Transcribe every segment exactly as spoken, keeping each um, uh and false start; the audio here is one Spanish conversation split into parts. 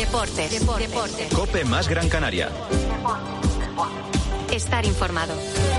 Deportes. Deportes. Deportes. COPE más Gran Canaria. Estar informado.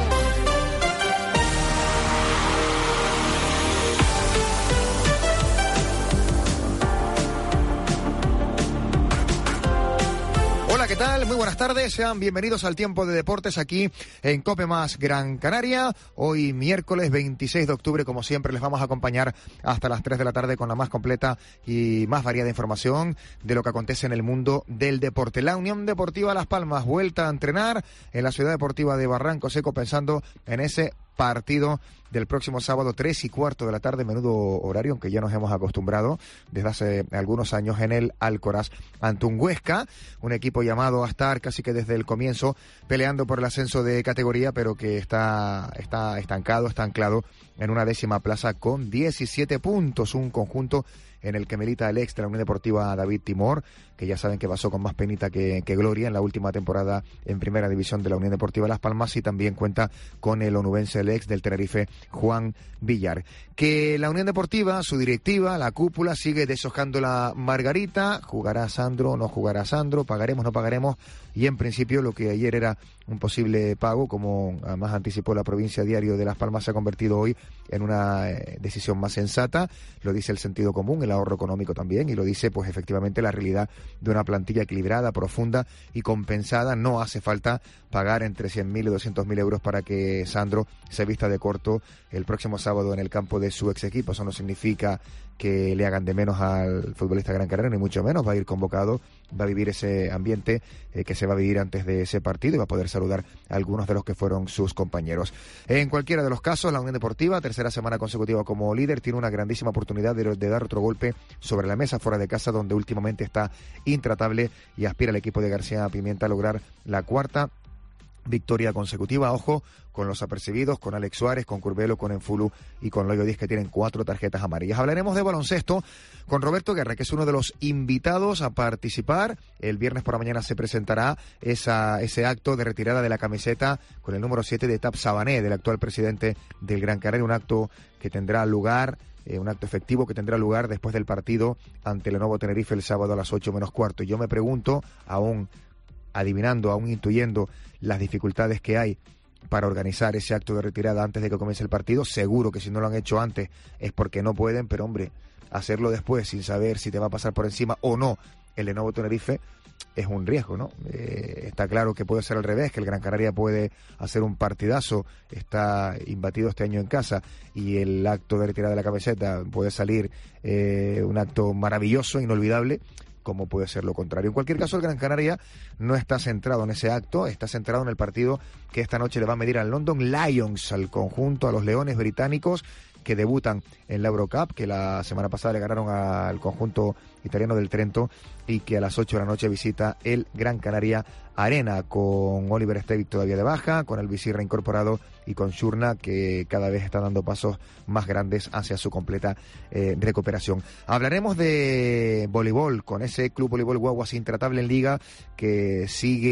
Hola, ¿qué tal? Muy buenas tardes, sean bienvenidos al Tiempo de Deportes aquí en COPE más Gran Canaria. Hoy miércoles veintiséis de octubre, como siempre, les vamos a acompañar hasta las tres de la tarde con la más completa y más variada información de lo que acontece en el mundo del deporte. La Unión Deportiva Las Palmas vuelta a entrenar en la Ciudad Deportiva de Barranco Seco pensando en ese partido del próximo sábado, tres y cuarto de la tarde, menudo horario, aunque ya nos hemos acostumbrado desde hace algunos años en el Alcoraz ante un Huesca, un equipo llamado a estar casi que desde el comienzo peleando por el ascenso de categoría, pero que está, está estancado, está anclado en una décima plaza con diecisiete puntos, un conjunto en el que milita el ex de la Unión Deportiva David Timor, que ya saben que pasó con más penita que, que gloria en la última temporada en Primera División de la Unión Deportiva Las Palmas, y también cuenta con el onubense, el ex del Tenerife, Juan Villar. Que la Unión Deportiva, su directiva, la cúpula, sigue deshojando la margarita. ¿Jugará Sandro? ¿No jugará Sandro? ¿Pagaremos? ¿No pagaremos? Y en principio lo que ayer era un posible pago, como además anticipó la provincia Diario de Las Palmas, se ha convertido hoy en una eh, decisión más sensata. Lo dice el sentido común, el ahorro económico también, y lo dice pues efectivamente la realidad de una plantilla equilibrada, profunda y compensada. No hace falta pagar entre cien mil y doscientos mil euros para que Sandro se vista de corto el próximo sábado en el campo de su ex equipo. Eso no significa que le hagan de menos al futbolista gran canario, ni mucho menos. Va a ir convocado, va a vivir ese ambiente eh, que se va a vivir antes de ese partido y va a poder saludar a algunos de los que fueron sus compañeros. En cualquiera de los casos, la Unión Deportiva, tercera semana consecutiva como líder, tiene una grandísima oportunidad de, de dar otro golpe sobre la mesa fuera de casa, donde últimamente está intratable, y aspira el equipo de García Pimienta a lograr la cuarta victoria consecutiva. Ojo con los apercibidos, con Alex Suárez, con Curbelo, con Enfulu y con Loyo Díaz, que tienen cuatro tarjetas amarillas. Hablaremos de baloncesto con Roberto Guerra, que es uno de los invitados a participar. El viernes por la mañana se presentará esa, ese acto de retirada de la camiseta con el número siete de Tap Sabané, del actual presidente del Gran Canaria, un acto que tendrá lugar Eh, un acto efectivo que tendrá lugar después del partido ante el Lenovo Tenerife el sábado a las ocho menos cuarto. Y yo me pregunto, aún adivinando, aún intuyendo las dificultades que hay para organizar ese acto de retirada antes de que comience el partido, seguro que si no lo han hecho antes es porque no pueden, pero hombre, hacerlo después sin saber si te va a pasar por encima o no el Lenovo Tenerife es un riesgo, ¿no? Eh, está claro que puede ser al revés, que el Gran Canaria puede hacer un partidazo, está imbatido este año en casa, y el acto de retirada de la camiseta puede salir eh, un acto maravilloso, inolvidable, como puede ser lo contrario. En cualquier caso, el Gran Canaria no está centrado en ese acto, está centrado en el partido que esta noche le va a medir al London Lions, al conjunto, a los Leones británicos, que debutan en la Eurocup, que la semana pasada le ganaron al conjunto italiano del Trento, y que a las ocho de la noche visita el Gran Canaria Arena, con Oliver Stevic todavía de baja, con el Visir reincorporado y con Shurna, que cada vez está dando pasos más grandes hacia su completa eh, recuperación. Hablaremos de voleibol con ese Club Voleibol Guaguas intratable en Liga, que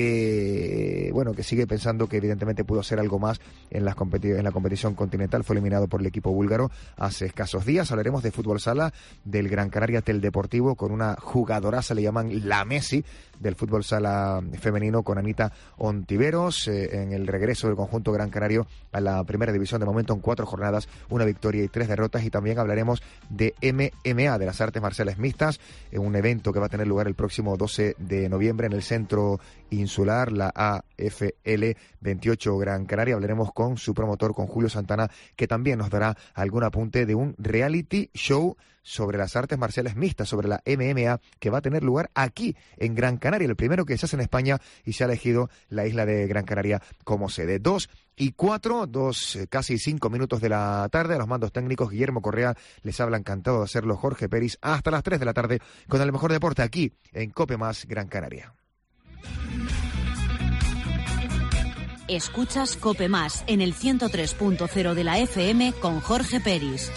sigue, bueno, que sigue pensando que evidentemente pudo hacer algo más en, las competi- en la competición continental. Fue eliminado por el equipo búlgaro hace escasos días. Hablaremos de fútbol sala, del Gran Canaria Tel Deportivo, con una jugadoraza, le llaman la Messi del fútbol sala femenino, con Anita Ontiveros, eh, en el regreso del conjunto gran canario a la primera división, de momento en cuatro jornadas, una victoria y tres derrotas. Y también hablaremos de M M A, de las artes marciales mixtas, en un evento que va a tener lugar el próximo doce de noviembre en el Centro Insular, la A F L veintiocho Gran Canaria. Hablaremos con su promotor, con Julio Santana, que también nos dará algún apunte de un reality show sobre las artes marciales mixtas, sobre la M M A, que va a tener lugar aquí en Gran Canaria, el primero que se hace en España, y se ha elegido la isla de Gran Canaria como sede. Dos y cuatro, dos, eh, casi cinco minutos de la tarde. A los mandos técnicos, Guillermo Correa, les habla, encantado de hacerlo, Jorge Peris, hasta las tres de la tarde con el mejor deporte aquí en COPE más Gran Canaria. Escuchas COPE más en el ciento tres punto cero de la F M con Jorge Peris.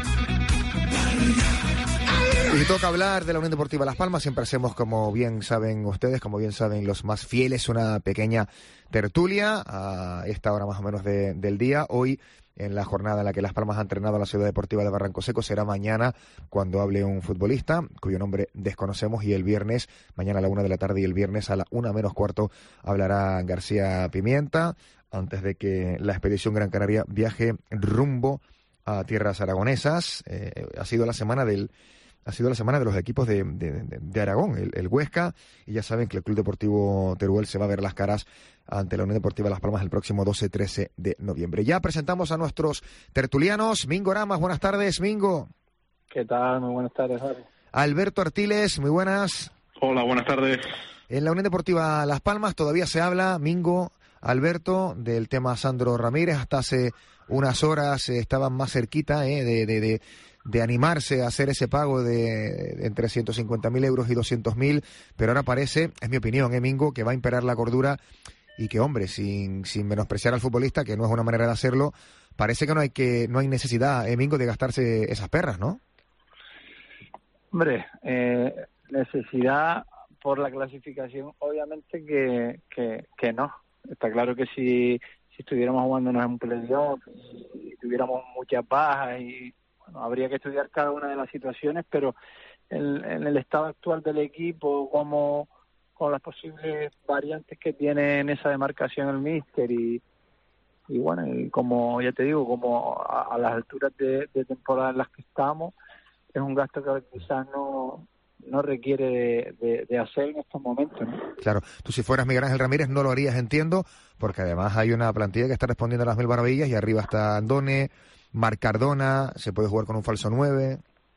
Y toca hablar de la Unión Deportiva Las Palmas. Siempre hacemos, como bien saben ustedes, como bien saben los más fieles, una pequeña tertulia a esta hora más o menos de, del día. Hoy en la jornada en la que Las Palmas ha entrenado a la Ciudad Deportiva de Barranco Seco. Será mañana cuando hable un futbolista cuyo nombre desconocemos, y el viernes, mañana a la una de la tarde y el viernes a la una menos cuarto, hablará García Pimienta antes de que la expedición Gran Canaria viaje rumbo a tierras aragonesas. Eh, ha sido la semana del Ha sido la semana de los equipos de, de, de, de Aragón, el, el Huesca, y ya saben que el Club Deportivo Teruel se va a ver las caras ante la Unión Deportiva Las Palmas el próximo doce trece de noviembre. Ya presentamos a nuestros tertulianos. Mingo Ramas, buenas tardes, Mingo. ¿Qué tal? Muy buenas tardes, Javi. Alberto Artiles, muy buenas. Hola, buenas tardes. En la Unión Deportiva Las Palmas todavía se habla, Mingo, Alberto, del tema Sandro Ramírez. Hasta hace unas horas eh, estaban más cerquita eh, de... de, de de animarse a hacer ese pago de, de entre ciento cincuenta mil euros y doscientos mil, pero ahora parece, es mi opinión, eh, Mingo, que va a imperar la cordura y que, hombre, sin, sin menospreciar al futbolista, que no es una manera de hacerlo, parece que no hay que no hay necesidad, eh, Mingo, de gastarse esas perras, ¿no? Hombre, eh, necesidad por la clasificación, obviamente que, que, que no. Está claro que si, si estuviéramos jugándonos en un playoff y tuviéramos muchas bajas y bueno, habría que estudiar cada una de las situaciones, pero en, en el estado actual del equipo, como con las posibles variantes que tiene en esa demarcación el míster y, y bueno, y como ya te digo, como a, a las alturas de, de temporada en las que estamos, es un gasto que quizás no no requiere de, de, de hacer en estos momentos, ¿no? Claro, tú si fueras Miguel Ángel Ramírez no lo harías, entiendo, porque además hay una plantilla que está respondiendo a las mil maravillas y arriba está Andone, Marc Cardona, se puede jugar con un falso nueve.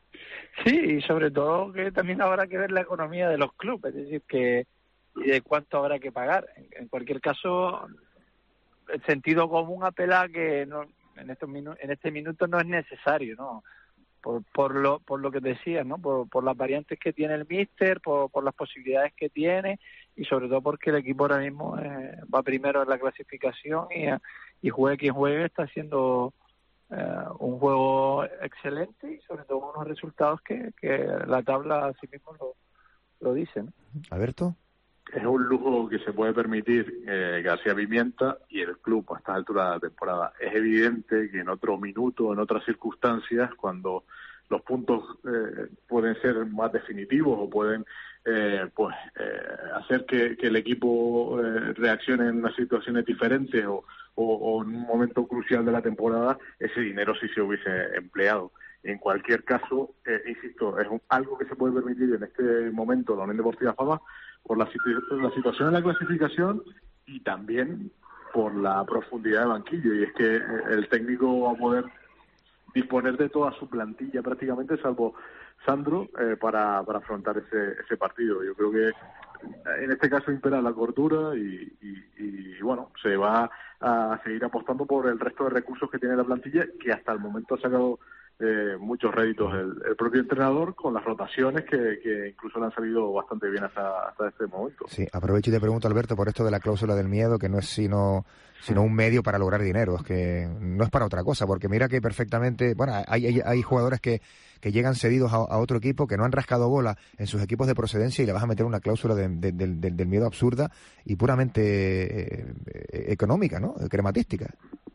Sí, y sobre todo que también habrá que ver la economía de los clubes, es decir, que y de cuánto habrá que pagar. En, en cualquier caso, el sentido común apela a que no, en estos minu- en este minuto no es necesario, ¿no? Por, por lo por lo que decías, ¿no? Por, por las variantes que tiene el míster, por, por las posibilidades que tiene y sobre todo porque el equipo ahora mismo eh, va primero en la clasificación y, y juegue quien juegue está haciendo Uh, un juego excelente y sobre todo unos resultados que, que la tabla así mismo lo, lo dice, ¿no? Alberto. Es un lujo que se puede permitir eh, García Pimienta y el club a estas alturas de la temporada. Es evidente que en otro minuto, en otras circunstancias, cuando los puntos eh, pueden ser más definitivos o pueden eh, pues eh, hacer que, que el equipo eh, reaccione en unas situaciones diferentes o, o, o en un momento crucial de la temporada, ese dinero sí se hubiese empleado. En cualquier caso, eh, insisto, es un, algo que se puede permitir en este momento la Unión Deportiva Fama por la, situ- la situación en la clasificación y también por la profundidad de banquillo, y es que eh, el técnico va a poder disponer de toda su plantilla prácticamente, salvo Sandro, eh, para, para afrontar ese, ese partido. Yo creo que en este caso impera la cordura y, y, y bueno, se va a seguir apostando por el resto de recursos que tiene la plantilla, que hasta el momento ha sacado eh, muchos réditos el, el propio entrenador con las rotaciones que, que incluso le han salido bastante bien hasta, hasta este momento. Sí, aprovecho y te pregunto, Alberto, por esto de la cláusula del miedo, que no es sino sino un medio para lograr dinero, es que no es para otra cosa, porque mira que perfectamente, bueno, hay, hay, hay jugadores que, que llegan cedidos a, a otro equipo, que no han rascado bola en sus equipos de procedencia y le vas a meter una cláusula de, de, de, de, del miedo absurda y puramente eh, económica, ¿no? Crematística.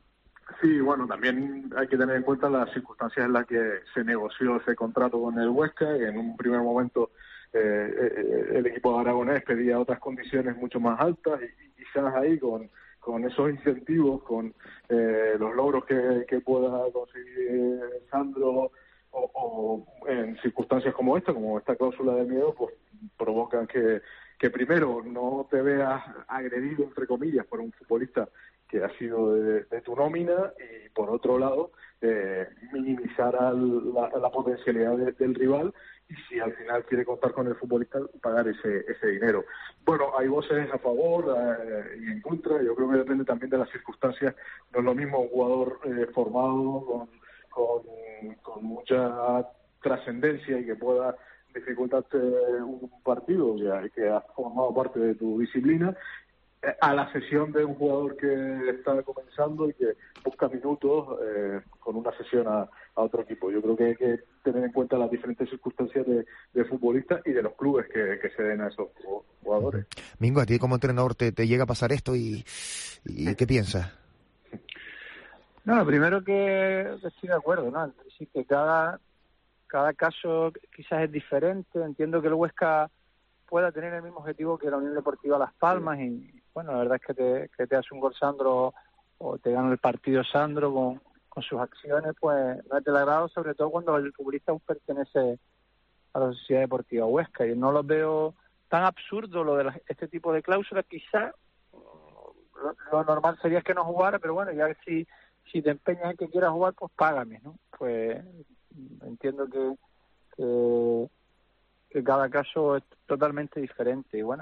Sí, bueno, también hay que tener en cuenta las circunstancias en las que se negoció ese contrato con el Huesca, y en un primer momento eh, eh, el equipo aragonés pedía otras condiciones mucho más altas y, y quizás ahí con, con esos incentivos, con eh, los logros que, que pueda conseguir Sandro o, o en circunstancias como esta, como esta cláusula de miedo, pues provocan que, que primero no te veas agredido, entre comillas, por un futbolista que ha sido de, de tu nómina, y por otro lado eh, minimizar al, la, la potencialidad de, del rival, y si al final quiere contar con el futbolista, pagar ese ese dinero. Bueno, hay voces a favor eh, y en contra. Yo creo que depende también de las circunstancias. No es lo mismo un jugador eh, formado con, con, con mucha trascendencia y que pueda dificultarte un partido que, que ha formado parte de tu disciplina, a la sesión de un jugador que está comenzando y que busca minutos eh, con una sesión a, a otro equipo. Yo creo que hay que tener en cuenta las diferentes circunstancias de, de futbolistas y de los clubes que, que se den a esos jugadores. Mingo, a ti como entrenador te, te llega a pasar esto y, y ¿qué piensas? No, lo primero que, que estoy de acuerdo, ¿no? Es decir, que cada, cada caso quizás es diferente. Entiendo que el Huesca pueda tener el mismo objetivo que la Unión Deportiva Las Palmas y, bueno, la verdad es que te, que te hace un gol Sandro o te gana el partido Sandro con, con sus acciones, pues no es del agrado, sobre todo cuando el futbolista aún pertenece a la Sociedad Deportiva Huesca. Y no lo veo tan absurdo lo de la, este tipo de cláusulas. Quizás lo, lo normal sería que no jugara, pero bueno, ya si si te empeñas en que quieras jugar, pues págame, ¿no? Pues entiendo que, que, que cada caso es totalmente diferente. Y bueno,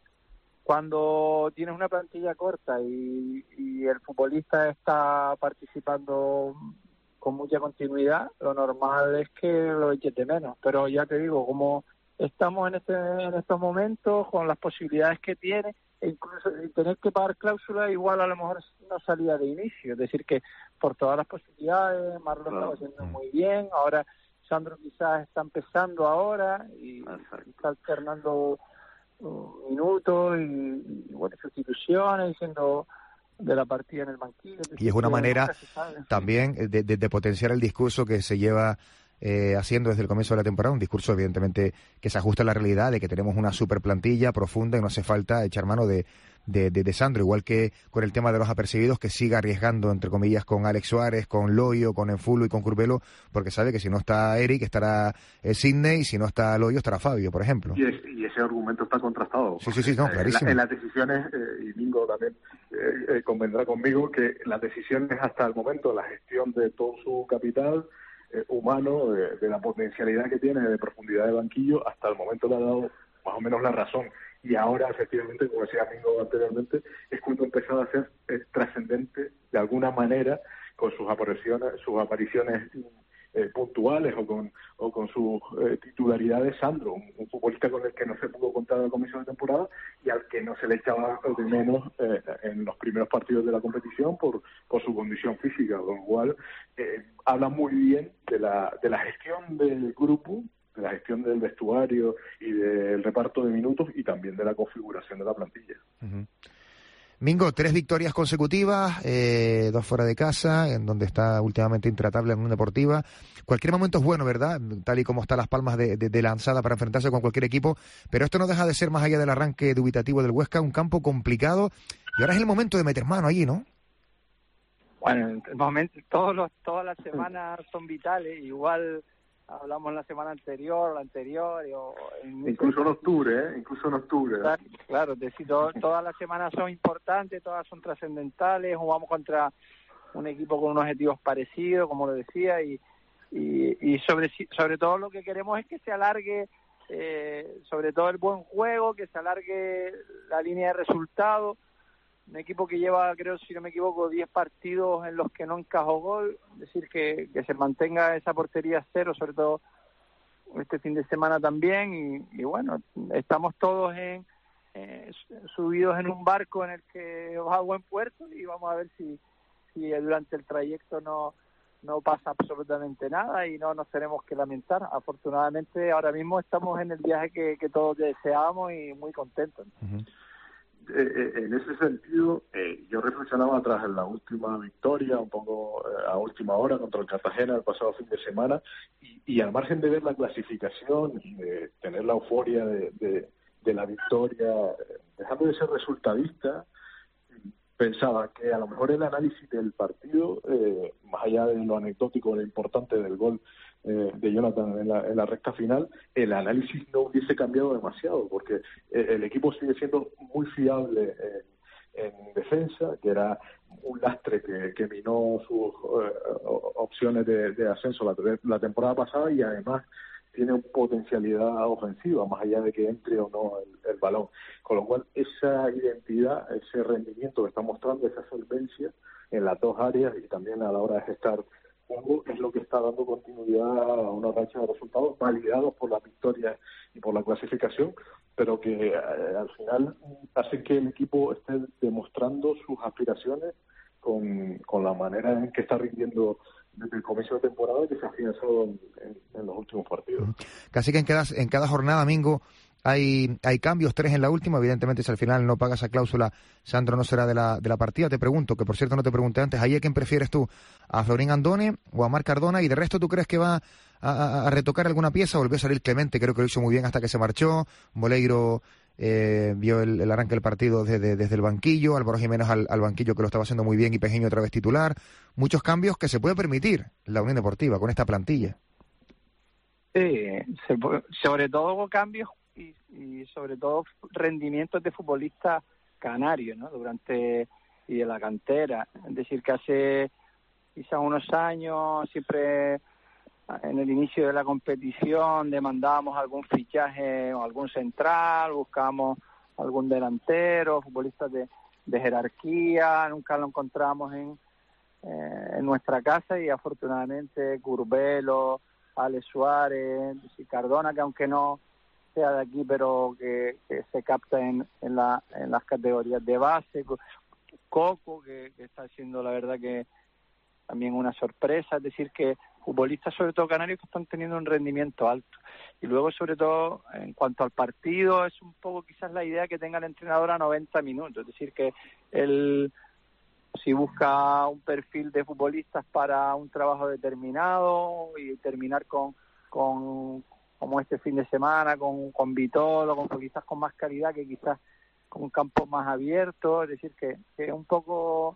cuando tienes una plantilla corta y, y el futbolista está participando con mucha continuidad, lo normal es que lo eches de menos. Pero ya te digo, como estamos en este en estos momentos, con las posibilidades que tiene, e incluso tener que pagar cláusulas, igual a lo mejor no salía de inicio. Es decir, que por todas las posibilidades, Marlon estaba haciendo muy bien, ahora Sandro quizás está empezando ahora y Exacto. está alternando uh, minutos y, y bueno, sustituciones, siendo de la partida en el banquillo. Y es una manera también de, de, de potenciar el discurso que se lleva Eh, haciendo desde el comienzo de la temporada, un discurso evidentemente que se ajusta a la realidad de que tenemos una super plantilla profunda y no hace falta echar mano de, de, de, de Sandro, igual que con el tema de los apercibidos, que siga arriesgando, entre comillas, con Alex Suárez, con Loyo, con Enfulo y con Curbelo, porque sabe que si no está Eric estará eh, Sidney y si no está Loyo estará Fabio, por ejemplo. Y, es, y ese argumento está contrastado. Sí, sí, sí, no, clarísimo. En, la, en las decisiones, eh, y Mingo también eh, eh, convendrá conmigo, que las decisiones hasta el momento, la gestión de todo su capital Eh, humano, de, de la potencialidad que tiene de profundidad de banquillo, hasta el momento le ha dado más o menos la razón. Y ahora, efectivamente, como decía Mingo anteriormente, es cuando empezado a ser eh, trascendente de alguna manera con sus apariciones, sus apariciones eh, puntuales o con o con su eh, titularidad de Sandro, un, un futbolista con el que no se pudo contar en la comisión de temporada y al que no se le echaba de menos eh, en los primeros partidos de la competición por, por su condición física, con lo cual eh, habla muy bien de la, de la gestión del grupo, de la gestión del vestuario y del reparto de minutos y también de la configuración de la plantilla. Uh-huh. Mingo, tres victorias consecutivas, eh, dos fuera de casa, en donde está últimamente intratable en una deportiva. Cualquier momento es bueno, ¿verdad? Tal y como están las palmas de, de, de lanzada para enfrentarse con cualquier equipo, pero esto no deja de ser, más allá del arranque dubitativo del Huesca, un campo complicado, y ahora es el momento de meter mano allí, ¿no? Bueno, el momento, todos los, todas las semanas son vitales, igual hablamos la semana anterior, la anterior, o en incluso en octubre, ¿eh? Incluso en octubre. Claro, claro, es decir, todo, todas las semanas son importantes, todas son trascendentales, jugamos contra un equipo con unos objetivos parecidos, como lo decía, y y, y sobre sobre todo lo que queremos es que se alargue, eh, sobre todo el buen juego, que se alargue la línea de resultados. Un equipo que lleva, creo, si no me equivoco, diez partidos en los que no encajó gol, es decir, que, que se mantenga esa portería cero, sobre todo este fin de semana también, y, y bueno, estamos todos en, eh, subidos en un barco en el que va a buen puerto y vamos a ver si, si durante el trayecto no, no pasa absolutamente nada y no nos tenemos que lamentar. Afortunadamente ahora mismo estamos en el viaje que, que todos deseábamos y muy contentos. Uh-huh. Eh, en ese sentido, eh, yo reflexionaba atrás en la última victoria, un poco eh, a última hora contra el Cartagena el pasado fin de semana, y, y al margen de ver la clasificación y de tener la euforia de, de, de la victoria, eh, dejando de ser resultadista, pensaba que a lo mejor el análisis del partido, eh, más allá de lo anecdótico, lo importante del gol eh, de Jonathan en la, en la recta final, el análisis no hubiese cambiado demasiado, porque eh, el equipo sigue siendo muy fiable en, en defensa, que era un lastre que, que minó sus eh, opciones de, de ascenso la, la temporada pasada, y además tiene potencialidad ofensiva, más allá de que entre o no el, el balón. Con lo cual, esa identidad, ese rendimiento que está mostrando, esa solvencia en las dos áreas y también a la hora de gestar juego, es lo que está dando continuidad a una racha de resultados validados por la victoria y por la clasificación, pero que eh, al final hace que el equipo esté demostrando sus aspiraciones con, con la manera en que está rindiendo desde el comienzo de temporada y que se ha afianzado en, en, en los últimos partidos. Casi que en cada, en cada jornada, Mingo, hay hay cambios, tres en la última. Evidentemente, si al final no paga esa cláusula, Sandro no será de la de la partida. Te pregunto, que por cierto no te pregunté antes, ¿ahí a quién prefieres tú? ¿A Florín Andone o a Marc Cardona? ¿Y de resto tú crees que va a, a, a retocar alguna pieza? Volvió a salir Clemente, creo que lo hizo muy bien hasta que se marchó. Moleiro eh, vio el, el arranque del partido desde, desde el banquillo. Álvaro Jiménez al, al banquillo, que lo estaba haciendo muy bien, y Pejeño otra vez titular. Muchos cambios que se puede permitir la Unión Deportiva con esta plantilla. Sí, se, sobre todo cambios y, y sobre todo rendimientos de futbolistas canarios, ¿no? Durante y de la cantera. Es decir, que hace quizás unos años, siempre en el inicio de la competición, demandábamos algún fichaje o algún central, buscábamos algún delantero, futbolistas de, de jerarquía, nunca lo encontramos en, eh, en nuestra casa, y afortunadamente Curbelo, Alex Suárez y Cardona, que aunque no sea de aquí, pero que, que se capta en, en, la, en las categorías de base, Coco, que, que está haciendo la verdad que también una sorpresa. Es decir, que futbolistas, sobre todo canarios, que están teniendo un rendimiento alto. Y luego, sobre todo, en cuanto al partido, es un poco quizás la idea que tenga el entrenador a noventa minutos. Es decir, que él, si busca un perfil de futbolistas para un trabajo determinado y terminar con, con como este fin de semana, con, con Vitolo, con futbolistas con más calidad, que quizás con un campo más abierto. Es decir, que, que un poco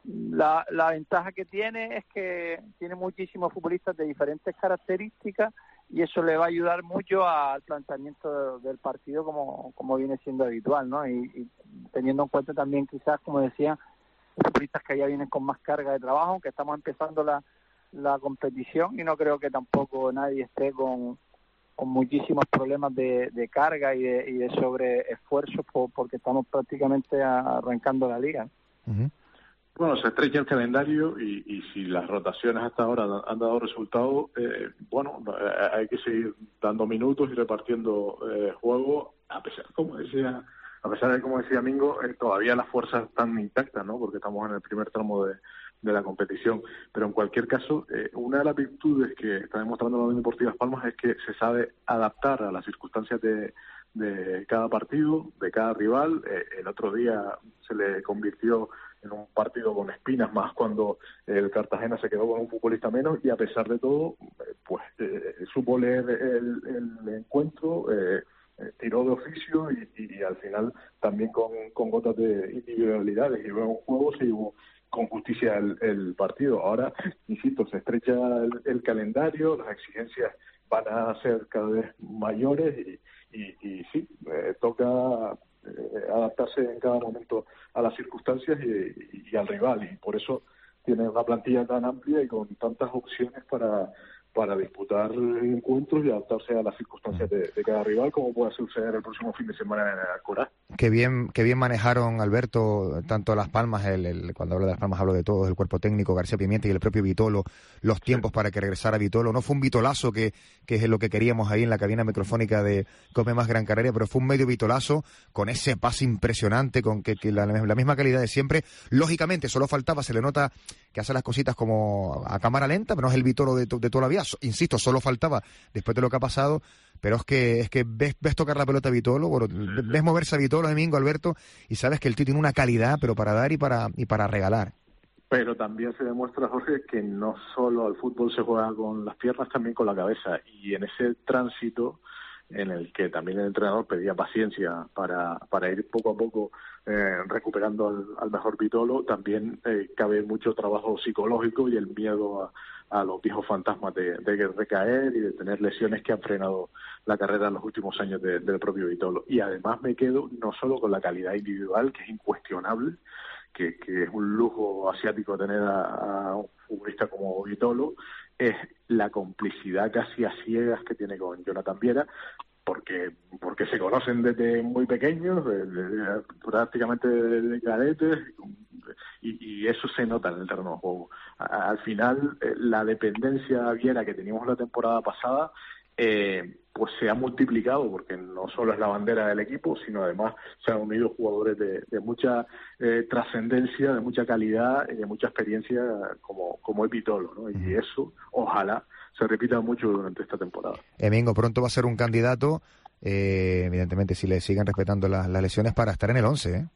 la, la ventaja que tiene es que tiene muchísimos futbolistas de diferentes características, y eso le va a ayudar mucho al planteamiento del partido, como, como viene siendo habitual, ¿no? Y, y teniendo en cuenta también, quizás, como decía, futbolistas que ya vienen con más carga de trabajo, aunque estamos empezando la, la competición, y no creo que tampoco nadie esté con, con muchísimos problemas de, de carga y de, y de sobreesfuerzo, por, porque estamos prácticamente arrancando la liga. Uh-huh. Bueno, se estrecha el calendario y, y si las rotaciones hasta ahora han dado resultados, eh, bueno, hay que seguir dando minutos y repartiendo eh, juego, a pesar, como decía, a pesar de, como decía Mingo, eh, todavía las fuerzas están intactas, ¿no? Porque estamos en el primer tramo de, de la competición. Pero en cualquier caso, eh, una de las virtudes que está demostrando la Unión Deportiva Las Palmas es que se sabe adaptar a las circunstancias de, de cada partido, de cada rival. Eh, el otro día se le convirtió en un partido con espinas, más cuando el Cartagena se quedó con un futbolista menos, y a pesar de todo, eh, pues eh, supo leer el, el encuentro, eh, eh, tiró de oficio y, y al final también con, con gotas de individualidades y luego un juego se llevó con justicia el, el partido. Ahora, insisto, se estrecha el, el calendario, las exigencias van a ser cada vez mayores y, y, y sí, eh, toca eh, adaptarse en cada momento a las circunstancias y, y, y al rival, y por eso tiene una plantilla tan amplia y con tantas opciones para para disputar encuentros y adaptarse a las circunstancias de, de cada rival, como pueda suceder el próximo fin de semana en Alcoraz. Qué bien, qué bien manejaron, Alberto, tanto Las Palmas, el, el, cuando hablo de Las Palmas hablo de todos, el cuerpo técnico, García Pimienta y el propio Vitolo, los tiempos sí. para que regresara Vitolo. No fue un vitolazo, que, que es lo que queríamos ahí en la cabina microfónica de Cope Más Gran Canaria, pero fue un medio vitolazo con ese pase impresionante, con que, que la, la misma calidad de siempre. Lógicamente, solo faltaba, se le nota que hace las cositas como a cámara lenta, pero no es el Vitolo de, de toda la vida. Insisto, solo faltaba después de lo que ha pasado, pero es que es que ves, ves tocar la pelota a Vitolo, bueno, ves moverse a Vitolo, Domingo, Alberto, y sabes que el tío tiene una calidad, pero para dar y para y para regalar. Pero también se demuestra, Jorge, que no solo al fútbol se juega con las piernas, también con la cabeza, y en ese tránsito en el que también el entrenador pedía paciencia para, para ir poco a poco eh, recuperando al, al mejor Vitolo, también eh, cabe mucho trabajo psicológico y el miedo a, a los viejos fantasmas de, de recaer y de tener lesiones que han frenado la carrera en los últimos años de, del propio Vitolo. Y además me quedo no solo con la calidad individual, que es incuestionable, que, que es un lujo asiático tener a, a un futbolista como Vitolo, es la complicidad casi a ciegas que tiene con Jonathan Viera, porque porque se conocen desde muy pequeños, de, de, prácticamente de cadetes, y, y eso se nota en el terreno de juego. A, al final, eh, la dependencia Viera que teníamos la temporada pasada, eh, pues se ha multiplicado, porque no solo es la bandera del equipo, sino además se han unido jugadores de, de mucha eh, trascendencia, de mucha calidad y de mucha experiencia, como, como es Vitolo, ¿no? Y eso, ojalá, se repita mucho durante esta temporada. Domingo, pronto va a ser un candidato eh, evidentemente si le siguen respetando las, las lesiones para estar en el once, ¿eh?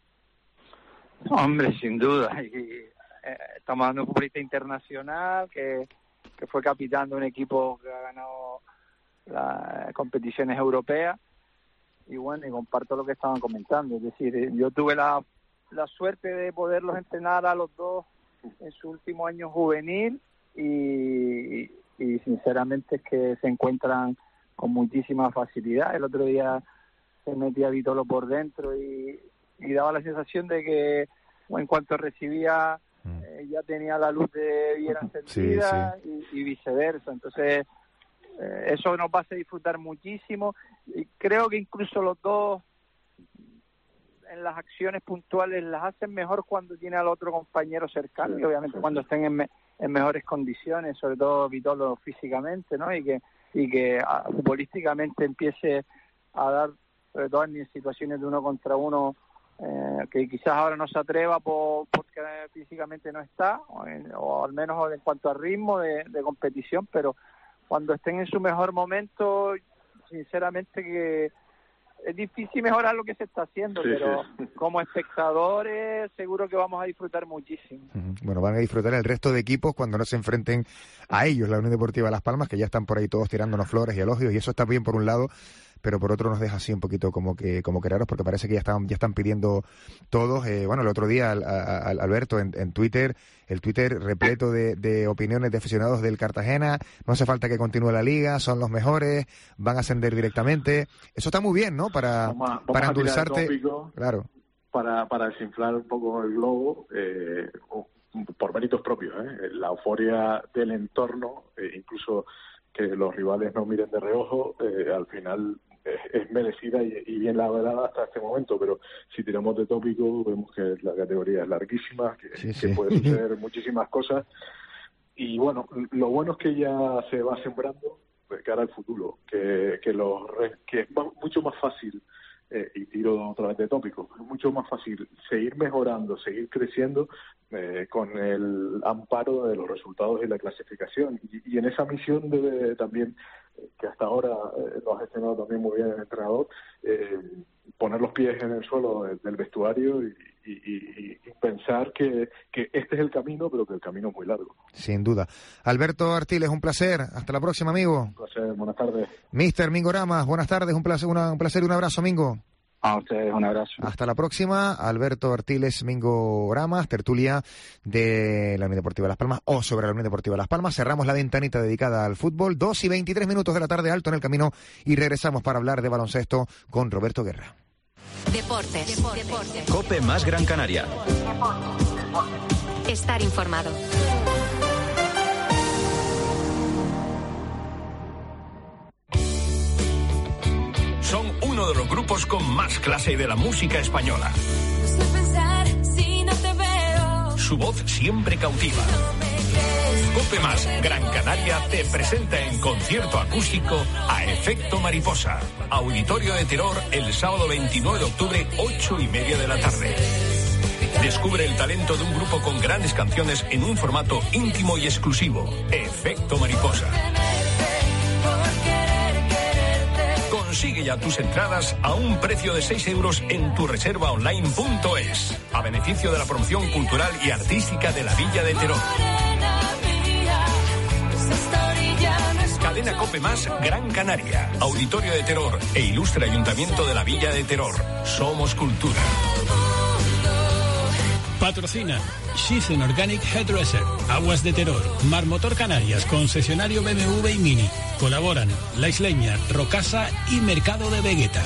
Hombre, sin duda. Y, eh, estamos hablando de un futbolista internacional que, que fue capitán de un equipo que ha ganado las competiciones europeas. Y bueno, y comparto lo que estaban comentando. Es decir, yo tuve la, la suerte de poderlos entrenar a los dos en su último año juvenil y, y sinceramente es que se encuentran con muchísima facilidad. El otro día se metía Vitolo por dentro y, y daba la sensación de que en cuanto recibía eh, ya tenía la luz de Viera encendida, sí, sí. Y, y viceversa. Entonces eh, eso nos va a hacer disfrutar muchísimo y creo que incluso los dos en las acciones puntuales las hacen mejor cuando tiene al otro compañero cercano y obviamente cuando estén en, me, en mejores condiciones, sobre todo Vitolo físicamente, ¿no? Y que y que a, futbolísticamente empiece a dar, sobre todo en situaciones de uno contra uno, eh, que quizás ahora no se atreva por, porque físicamente no está, o, en, o al menos en cuanto a ritmo de, de competición, pero cuando estén en su mejor momento, sinceramente que es difícil mejorar lo que se está haciendo, sí, pero sí. Como espectadores seguro que vamos a disfrutar muchísimo. Bueno, van a disfrutar el resto de equipos cuando no se enfrenten a ellos, la Unión Deportiva Las Palmas, que ya están por ahí todos tirándonos flores y elogios, y eso está bien por un lado, pero por otro nos deja así un poquito como que como que raros, porque parece que ya están ya están pidiendo todos. Eh, bueno, el otro día al, al, Alberto en, en Twitter, el Twitter repleto de, de opiniones de aficionados del Cartagena, no hace falta que continúe la liga, son los mejores, van a ascender directamente. Eso está muy bien, ¿no? Para, vamos a, vamos para endulzarte. Tópico, claro. Para, para desinflar un poco el globo, eh, por méritos propios, ¿eh? La euforia del entorno, eh, incluso que los rivales no miren de reojo, eh, al final es, es merecida y, y bien labrada hasta este momento, pero si tiramos de tópico vemos que la categoría es larguísima, que, sí, sí. que puede suceder muchísimas cosas y bueno, lo bueno es que ya se va sembrando de cara al futuro, que, que, los, que es mucho más fácil, eh, y tiro otra vez de tópico, es mucho más fácil seguir mejorando, seguir creciendo eh, con el amparo de los resultados y la clasificación. Y, y en esa misión debe también, eh, que hasta ahora eh, lo ha gestionado también muy bien el entrenador, eh, poner los pies en el suelo del, del vestuario y, y, y, y pensar que, que este es el camino, pero que el camino es muy largo. Sin duda. Alberto Artiles, un placer. Hasta la próxima, amigo. Un placer, buenas tardes. Mister Mingo Ramas, buenas tardes. Un placer, una, un placer y un abrazo, Mingo. A ustedes, un abrazo. Hasta la próxima. Alberto Artiles, Mingo Ramas, tertulia de la Unión Deportiva Las Palmas o sobre la Unión Deportiva Las Palmas. Cerramos la ventanita dedicada al fútbol. Dos y veintitrés minutos de la tarde, alto en el camino, y regresamos para hablar de baloncesto con Roberto Guerra. Deportes. Deportes. Deportes. Cope más Gran Canaria. Estar informado. Son uno de los grupos con más clase de la música española. Su voz siempre cautiva. Cope más Gran Canaria te presenta en concierto acústico a Efecto Mariposa. Auditorio de Terror el sábado veintinueve de octubre, ocho y media de la tarde. Descubre el talento de un grupo con grandes canciones en un formato íntimo y exclusivo. Efecto Mariposa. Consigue ya tus entradas a un precio de seis euros en tu reserva online punto es, a beneficio de la promoción cultural y artística de la Villa de Terror. Cadena Cope más Gran Canaria, Auditorio de Terror e Ilustre Ayuntamiento de la Villa de Terror. Somos cultura. Patrocina Season Organic Hairdresser, Aguas de Terror, Marmotor Canarias, concesionario B M W y Mini. Colaboran La Isleña, Rocasa y Mercado de Vegueta.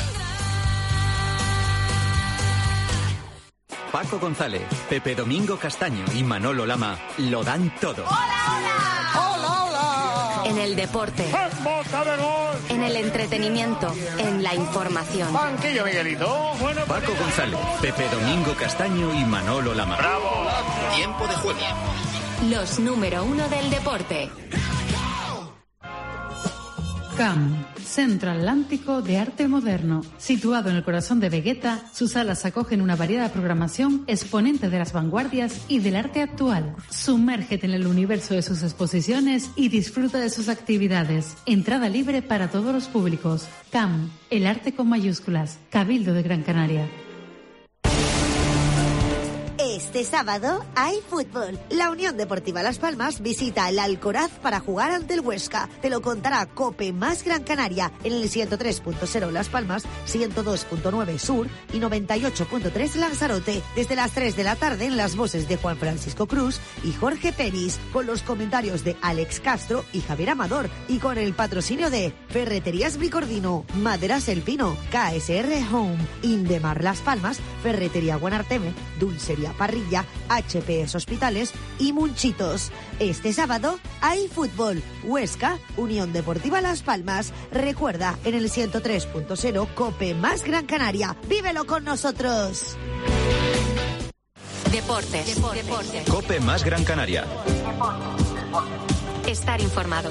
Paco González, Pepe Domingo Castaño y Manolo Lama lo dan todo. ¡Hola, hola! ¡Hola, hola! En el deporte, ¡Bota de gol! en el entretenimiento, en la información. Banquillo, Miguelito. Bueno, Paco González, Pepe Domingo Castaño y Manolo Lama. ¡Bravo! Tiempo de juego. Los número uno del deporte. C A M, Centro Atlántico de Arte Moderno. Situado en el corazón de Vegueta, sus salas acogen una variada programación exponente de las vanguardias y del arte actual. Sumérgete en el universo de sus exposiciones y disfruta de sus actividades. Entrada libre para todos los públicos. C A M, el arte con mayúsculas. Cabildo de Gran Canaria. Este sábado hay fútbol. La Unión Deportiva Las Palmas visita el Alcoraz para jugar ante el Huesca. Te lo contará COPE más Gran Canaria en el ciento tres punto cero Las Palmas, ciento dos punto nueve Sur y noventa y ocho punto tres Lanzarote. Desde las tres de la tarde en las voces de Juan Francisco Cruz y Jorge Peris, con los comentarios de Alex Castro y Javier Amador y con el patrocinio de Ferreterías Bricordino, Maderas El Pino, K S R Home, Indemar Las Palmas, Ferretería Guanarteme, Dulcería Parrilla, H P S Hospitales y Munchitos. Este sábado hay fútbol. Huesca, Unión Deportiva Las Palmas. Recuerda, en el ciento tres punto cero COPE más Gran Canaria. ¡Vívelo con nosotros! Deportes. Deportes. COPE más Gran Canaria. Estar informado.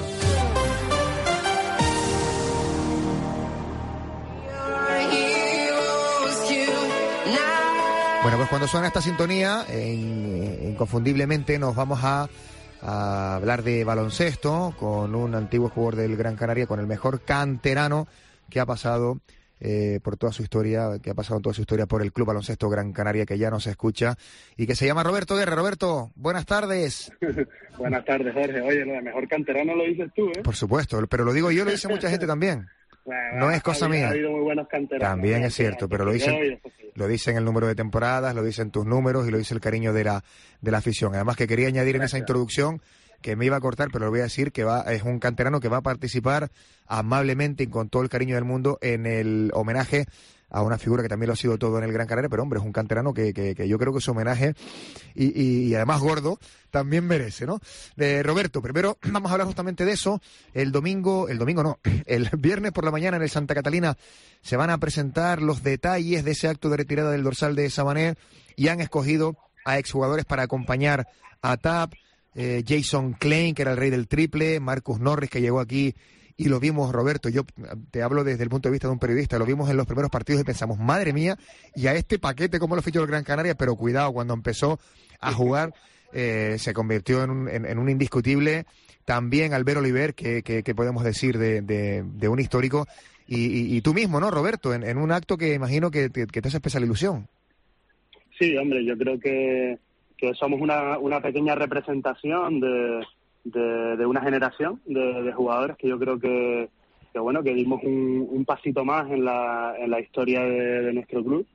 Bueno, pues cuando suena esta sintonía, en, inconfundiblemente nos vamos a, a hablar de baloncesto con un antiguo jugador del Gran Canaria, con el mejor canterano que ha pasado eh, por toda su historia, que ha pasado toda su historia por el Club Baloncesto Gran Canaria, que ya nos escucha y que se llama Roberto Guerra. Roberto, buenas tardes. Buenas tardes, Jorge. Oye, lo de mejor canterano lo dices tú, ¿eh? Por supuesto, pero lo digo yo, lo dice mucha gente también. Bueno, no es cosa ha habido, mía. Ha habido muy buenos canteranos. También es cierto, pero lo dicen, lo dicen el número de temporadas, lo dicen tus números y lo dice el cariño de la de la afición. Además que quería añadir en esa introducción, que me iba a cortar, pero lo voy a decir, que va es un canterano que va a participar amablemente y con todo el cariño del mundo en el homenaje a una figura que también lo ha sido todo en el Gran Canaria, pero hombre, es un canterano que, que, que yo creo que su homenaje, y, y, y además gordo, también merece, ¿no? Eh, Roberto, primero vamos a hablar justamente de eso. El domingo, el domingo no, el viernes por la mañana en el Santa Catalina se van a presentar los detalles de ese acto de retirada del dorsal de Sabané y han escogido a exjugadores para acompañar a T A P, eh, Jason Klein, que era el rey del triple, Marcus Norris, que llegó aquí. Y lo vimos, Roberto, yo te hablo desde el punto de vista de un periodista, lo vimos en los primeros partidos y pensamos, madre mía, y a este paquete cómo lo fichó el Gran Canaria, pero cuidado, cuando empezó a jugar eh, se convirtió en un, en, en un indiscutible. También Albert Oliver, que, que, que podemos decir de, de, de un histórico, y, y, y tú mismo, ¿no, Roberto? En, en un acto que imagino que, que, que te hace especial ilusión. Sí, hombre, yo creo que, que somos una, una pequeña representación de... De, de una generación de, de jugadores que yo creo que, que bueno que dimos un, un pasito más en la, en la historia de, de nuestro club.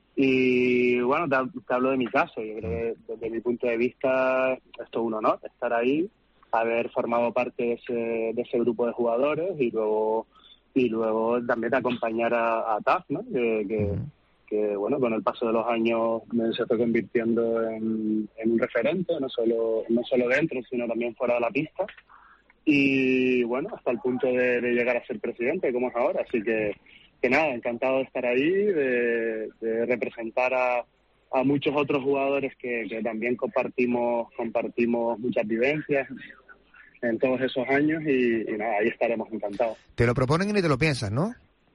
Y bueno, te, te hablo de mi caso. Yo creo que desde mi punto de vista esto es un honor estar ahí, haber formado parte de ese, de ese grupo de jugadores y luego y luego también de acompañar a, a T A F, ¿no? que, que que bueno, con el paso de los años se fue convirtiendo en, en un referente, no solo no solo dentro, sino también fuera de la pista. Y bueno, hasta el punto de, de llegar a ser presidente, como es ahora. Así que, que nada, encantado de estar ahí, de, de representar a, a muchos otros jugadores que, que también compartimos compartimos muchas vivencias en todos esos años y, y nada, ahí estaremos encantados. Te lo proponen y ni te lo piensas, ¿no?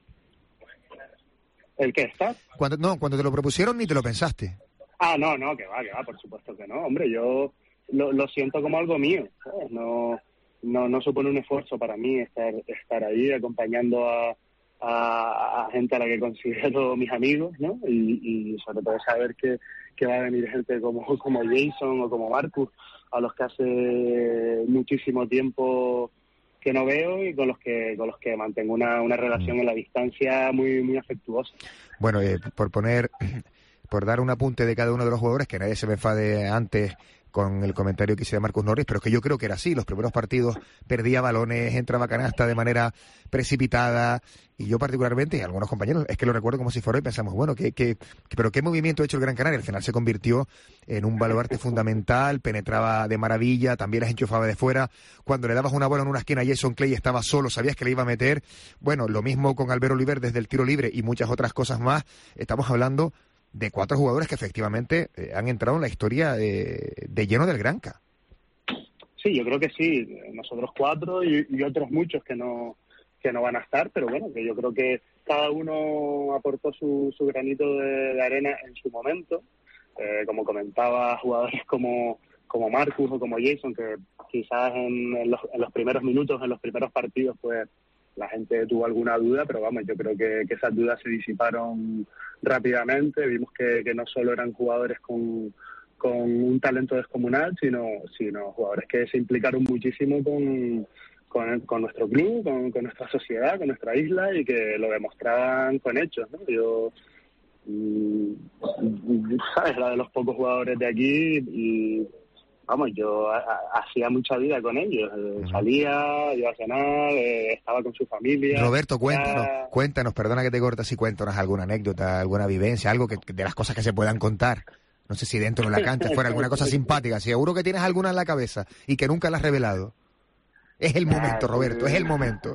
¿El qué está? Cuando, no, cuando te lo propusieron ni te lo pensaste. Ah, no, no, que va, que va, por supuesto que no. Hombre, yo lo, lo siento como algo mío, ¿sabes? No, no, no supone un esfuerzo para mí estar estar ahí acompañando a, a, a gente a la que considero mis amigos, ¿no? Y, y sobre todo saber que, que va a venir gente como, como Jason o como Marcus, a los que hace muchísimo tiempo que no veo y con los que con los que mantengo una, una relación en la distancia muy muy afectuosa. Bueno, eh, por poner, por dar un apunte de cada uno de los jugadores, que nadie se me enfade antes con el comentario que hice de Marcus Norris, pero es que yo creo que era así. Los primeros partidos perdía balones, entraba canasta de manera precipitada, y yo particularmente, y algunos compañeros, es que lo recuerdo como si fuera hoy, pensamos, bueno, ¿qué, qué, pero qué movimiento ha hecho el Gran Canaria? Al final se convirtió en un baluarte fundamental, penetraba de maravilla, también las enchufaba de fuera. Cuando le dabas una bola en una esquina a Jason Clay estaba solo, sabías que le iba a meter. Bueno, lo mismo con Albert Oliver desde el tiro libre y muchas otras cosas más. Estamos hablando de cuatro jugadores que efectivamente eh, han entrado en la historia de, de lleno del Granca. Sí, yo creo que sí. Nosotros cuatro y, y otros muchos que no que no van a estar, pero bueno, que yo creo que cada uno aportó su, su granito de, de arena en su momento. Eh, como comentaba, jugadores como, como Marcus o como Jason, que quizás en, en, los, en los primeros minutos, en los primeros partidos, pues la gente tuvo alguna duda, pero vamos, yo creo que, que esas dudas se disiparon rápidamente. Vimos que, que no solo eran jugadores con, con un talento descomunal, sino, sino jugadores que se implicaron muchísimo con, con, con nuestro club, con, con nuestra sociedad, con nuestra isla, y que lo demostraban con hechos, ¿no? Yo, y, ¿sabes? Era de los pocos jugadores de aquí y vamos, yo a, a, hacía mucha vida con ellos, eh, salía, iba a cenar, eh, estaba con su familia. Roberto, cuéntanos, ya... cuéntanos, perdona que te corte, si cuéntanos alguna anécdota, alguna vivencia, algo que de las cosas que se puedan contar. No sé si dentro de la cancha fuera alguna cosa simpática, seguro que tienes alguna en la cabeza y que nunca la has revelado. Es el momento, Roberto, es el momento.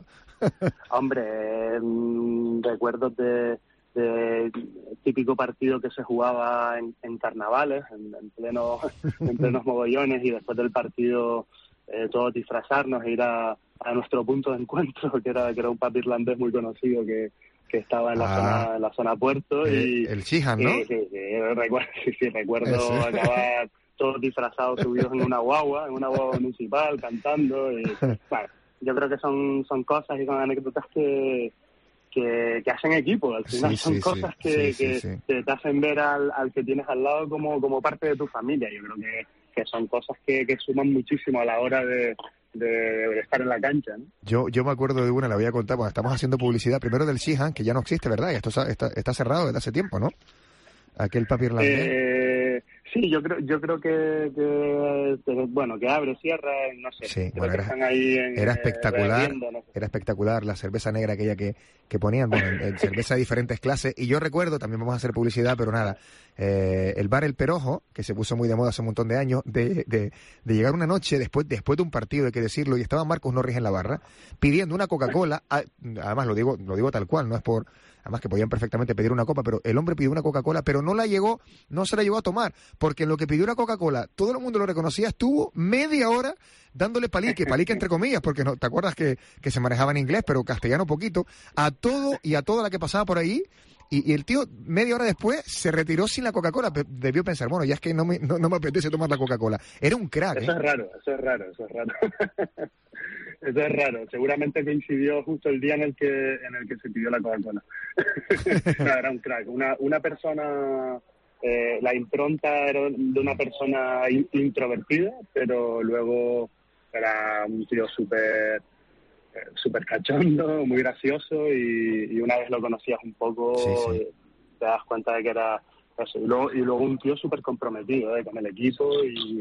Hombre, mmm, recuerdos de... de típico partido que se jugaba en, en carnavales, en, en pleno en plenos mogollones, y después del partido eh, todos disfrazarnos e ir a, a nuestro punto de encuentro, que era que era un pub irlandés muy conocido que, que estaba en la ah, zona en la zona puerto. Eh, y el Sheehan, ¿no? Sí, sí, sí, recuerdo, sí, sí, recuerdo acabar todos disfrazados, subidos en una guagua, en una guagua municipal, cantando. Y, bueno, yo creo que son, son cosas y son anécdotas que Que, que hacen equipo, al final sí, son sí, cosas sí, que, sí, que, sí, sí. que te hacen ver al, al que tienes al lado como, como parte de tu familia. Yo creo que, que son cosas que, que suman muchísimo a la hora de, de, de estar en la cancha, ¿no? Yo yo me acuerdo de una, la voy a contar, bueno, estamos haciendo publicidad primero del Sheehan, que ya no existe, ¿verdad? Y esto está, está cerrado desde hace tiempo, ¿no? Aquel papi irlandés. Eh, sí, yo creo yo creo que, que, que bueno, que abre, cierra, no sé. Sí, creo bueno, que era, están ahí en, era espectacular, eh, viendo, no sé. Era espectacular la cerveza negra aquella que, que ponían, bueno, en, en cerveza de diferentes clases. Y yo recuerdo, también vamos a hacer publicidad, pero nada, eh, el bar El Perojo, que se puso muy de moda hace un montón de años, de, de, de llegar una noche después después de un partido, hay que decirlo, y estaba Marcus Norris en la barra pidiendo una Coca-Cola, a, además lo digo lo digo tal cual, no es por... Además que podían perfectamente pedir una copa, pero el hombre pidió una Coca-Cola, pero no la llegó, no se la llegó a tomar, porque en lo que pidió una Coca-Cola, todo el mundo lo reconocía, estuvo media hora dándole palique, palique entre comillas, porque no, ¿te acuerdas que, que se manejaba en inglés, pero castellano poquito, a todo y a toda la que pasaba por ahí? Y, y el tío, media hora después, se retiró sin la Coca-Cola. Debió pensar, bueno, ya es que no me, no, no me apetece tomar la Coca-Cola. Era un crack, Eso ¿eh? es raro, eso es raro, eso es raro. Eso es raro. Seguramente coincidió justo el día en el que en el que se pidió la Coca-Cola. No, era un crack. Una, una persona... Eh, la impronta era de una persona in, introvertida, pero luego era un tío súper... súper cachondo, muy gracioso, y, y una vez lo conocías un poco, sí, sí. te das cuenta de que era eso. Y luego, y luego un tío súper comprometido, ¿eh? con el equipo, y,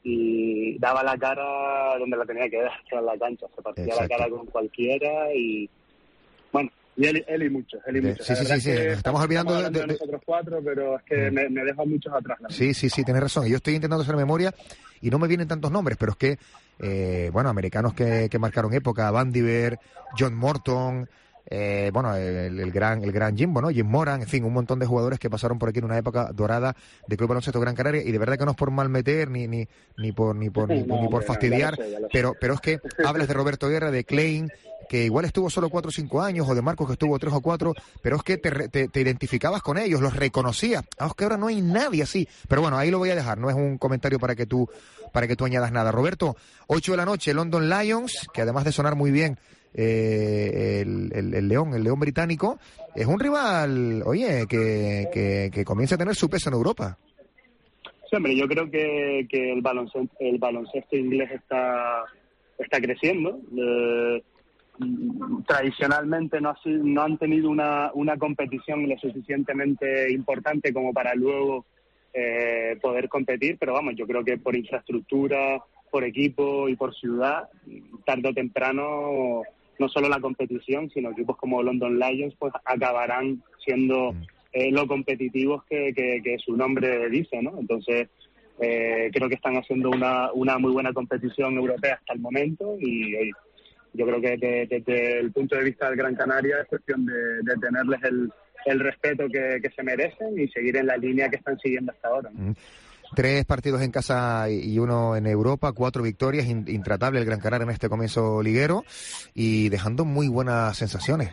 y daba la cara donde la tenía que dar, que era en la cancha, se partía Exacto. la cara con cualquiera, y bueno, y él, él y muchos, él y de, muchos. Sí, sí, sí, sí, nos estamos olvidando estamos de, de, de nosotros cuatro, pero es que mm. me, me deja muchos atrás. La sí, sí, sí, tienes razón. Yo estoy intentando hacer memoria y no me vienen tantos nombres, pero es que, eh, bueno, americanos que, que marcaron época, Van Diver, John Morton, eh, bueno, el, el gran el gran Jimbo, ¿no? Jim Moran, en fin, un montón de jugadores que pasaron por aquí en una época dorada de Club Baloncesto Gran Canaria, y de verdad que no es por mal meter ni ni ni por ni por ni, no, ni por no, fastidiar, no, ya lo sé, ya lo sé. pero pero es que hablas de Roberto Guerra, de Klein, que igual estuvo solo cuatro o cinco años, o de Marcos que estuvo tres o cuatro, pero es que te, te, te identificabas con ellos, los reconocías. Ah, es que ahora no hay nadie así. Pero bueno, ahí lo voy a dejar, no es un comentario para que tú para que tú añadas nada. Roberto, ocho de la noche, London Lions, que además de sonar muy bien, eh, el, el, el León, el León británico, es un rival, oye, que, que, que comienza a tener su peso en Europa. Sí, hombre, yo creo que, que el baloncesto, el baloncesto inglés está, está creciendo. Eh, tradicionalmente no, ha sido, no han tenido una, una competición lo suficientemente importante como para luego eh, poder competir, pero vamos, yo creo que por infraestructura, por equipo y por ciudad, tarde o temprano, no solo la competición, sino equipos como London Lions pues acabarán siendo eh, lo competitivos que, que, que su nombre dice, ¿no? Entonces eh, creo que están haciendo una, una muy buena competición europea hasta el momento, y, y yo creo que desde, desde el punto de vista del Gran Canaria es cuestión de, de tenerles el, el respeto que, que se merecen y seguir en la línea que están siguiendo hasta ahora, ¿no? Tres partidos en casa y uno en Europa, cuatro victorias, intratable el Gran Canaria en este comienzo liguero y dejando muy buenas sensaciones.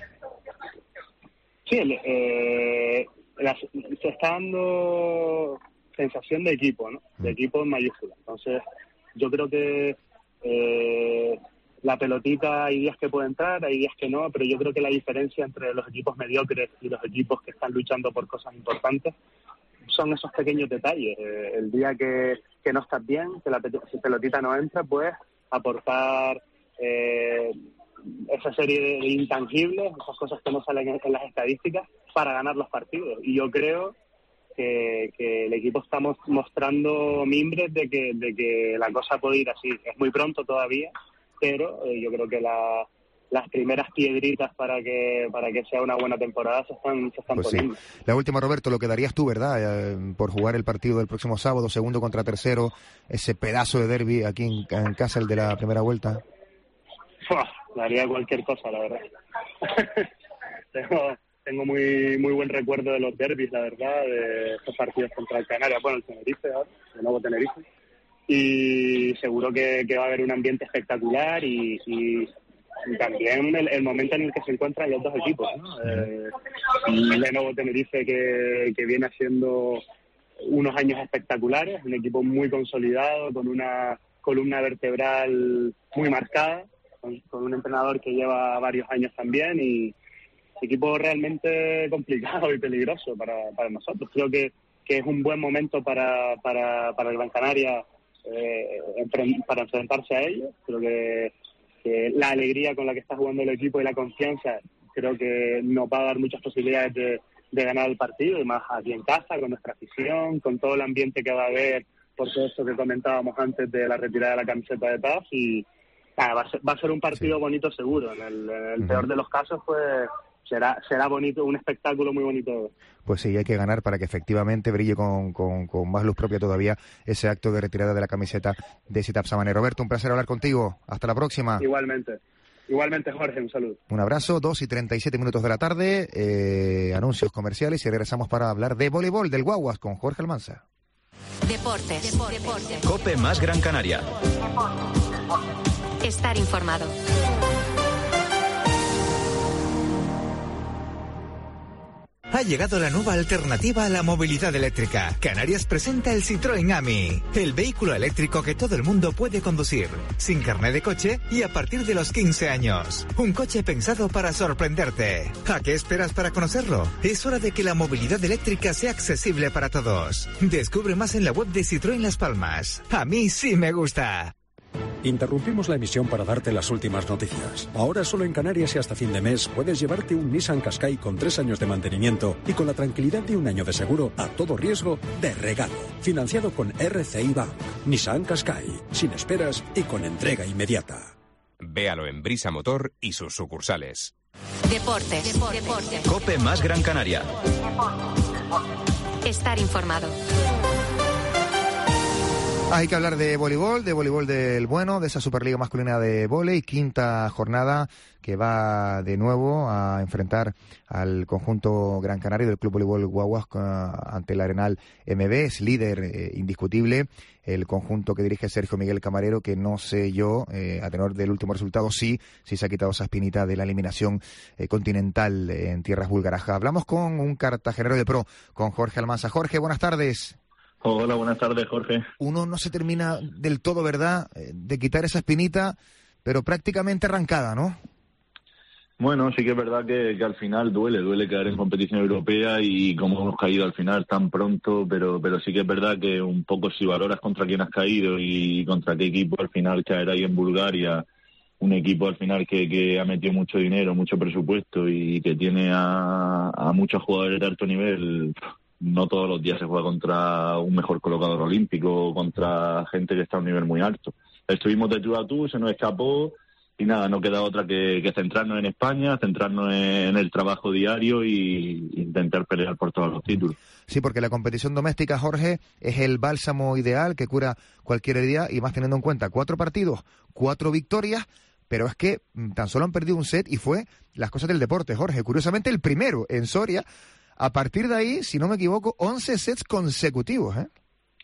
Sí, eh, la, se está dando sensación de equipo, ¿no? De equipo en mayúscula. Entonces, yo creo que eh, la pelotita hay días que puede entrar, hay días que no, pero yo creo que la diferencia entre los equipos mediocres y los equipos que están luchando por cosas importantes son esos pequeños detalles. Eh, el día que, que no estás bien, que la pelotita no entra, puedes aportar eh, esa serie de intangibles, esas cosas que no salen en, en las estadísticas, para ganar los partidos. Y yo creo que, que el equipo está mostrando mimbres de que, de que la cosa puede ir así. Es muy pronto todavía, pero eh, yo creo que la, las primeras piedritas para que para que sea una buena temporada se están, se están pues poniendo. Sí. La última, Roberto, lo que darías tú, ¿verdad? Eh, por jugar el partido del próximo sábado, segundo contra tercero, ese pedazo de derbi aquí en, en casa, el de la primera vuelta. Uf, daría cualquier cosa, la verdad. tengo, tengo muy muy buen recuerdo de los derbis, la verdad, de estos partidos contra el Canarias, bueno, el Tenerife ahora, el nuevo Tenerife. Y seguro que, que va a haber un ambiente espectacular y, y, y también el, el momento en el que se encuentran los dos equipos, ¿no? Eh, el Lenovo Tenerife que, que viene haciendo unos años espectaculares, un equipo muy consolidado, con una columna vertebral muy marcada, con, con un entrenador que lleva varios años también y equipo realmente complicado y peligroso para, para nosotros. Creo que, que es un buen momento para, para, para el Gran Canaria eh, para enfrentarse a ellos. Creo que, que la alegría con la que está jugando el equipo y la confianza creo que nos va a dar muchas posibilidades de, de ganar el partido, y más aquí en casa, con nuestra afición, con todo el ambiente que va a haber por todo esto que comentábamos antes de la retirada de la camiseta de T A F. Y ah, va, a ser, va a ser un partido sí. bonito seguro. En el, en el uh-huh. peor de los casos, pues será será bonito, un espectáculo muy bonito. Pues sí, hay que ganar para que efectivamente brille con, con, con más luz propia todavía ese acto de retirada de la camiseta de Sitap Samané. Roberto, un placer hablar contigo. Hasta la próxima. Igualmente. Igualmente, Jorge, un saludo. Un abrazo, dos y treinta y siete minutos de la tarde, eh, anuncios comerciales y regresamos para hablar de voleibol del Guaguas con Jorge Almanza. Deportes. Deportes. Deportes. Cope más Gran Canaria. Estar informado. Ha llegado la nueva alternativa a la movilidad eléctrica. Canarias presenta el Citroën Ami, el vehículo eléctrico que todo el mundo puede conducir, sin carné de coche y a partir de los quince años. Un coche pensado para sorprenderte. ¿A qué esperas para conocerlo? Es hora de que la movilidad eléctrica sea accesible para todos. Descubre más en la web de Citroën Las Palmas. A mí sí me gusta. Interrumpimos la emisión para darte las últimas noticias. Ahora solo en Canarias y hasta fin de mes puedes llevarte un Nissan Qashqai con tres años de mantenimiento y con la tranquilidad de un año de seguro a todo riesgo de regalo. Financiado con R C I Bank. Nissan Qashqai. Sin esperas y con entrega inmediata. Véalo en Brisa Motor y sus sucursales. Deportes. Deportes. Deportes. Cope más Gran Canaria. Estar informado. Hay que hablar de voleibol, de voleibol del bueno, de esa Superliga masculina de vóley, quinta jornada que va de nuevo a enfrentar al conjunto Gran Canaria del Club Voleibol Guaguas ante el Arenal M B. Es líder eh, indiscutible el conjunto que dirige Sergio Miguel Camarero, que no sé yo, eh, a tenor del último resultado, sí, sí se ha quitado esa espinita de la eliminación eh, continental en tierras búlgaras. Hablamos con un cartagenero de pro, con Jorge Almanza. Jorge, buenas tardes. Hola, buenas tardes, Jorge. Uno no se termina del todo, ¿verdad?, de quitar esa espinita, pero prácticamente arrancada, ¿no? Bueno, sí que es verdad que, que al final duele, duele caer en competición europea y como hemos caído al final tan pronto, pero pero sí que es verdad que un poco si valoras contra quién has caído y contra qué equipo al final caer ahí en Bulgaria, un equipo al final que, que ha metido mucho dinero, mucho presupuesto y que tiene a, a muchos jugadores de alto nivel. No todos los días se juega contra un mejor colocador olímpico, contra gente que está a un nivel muy alto. Estuvimos de tú a tú, se nos escapó y nada, no queda otra que, que centrarnos en España, centrarnos en, en el trabajo diario y intentar pelear por todos los títulos. Sí, porque la competición doméstica, Jorge, es el bálsamo ideal que cura cualquier herida y más teniendo en cuenta cuatro partidos, cuatro victorias, pero es que tan solo han perdido un set y fue las cosas del deporte, Jorge. Curiosamente el primero en Soria. A partir de ahí, si no me equivoco, once sets consecutivos, ¿eh?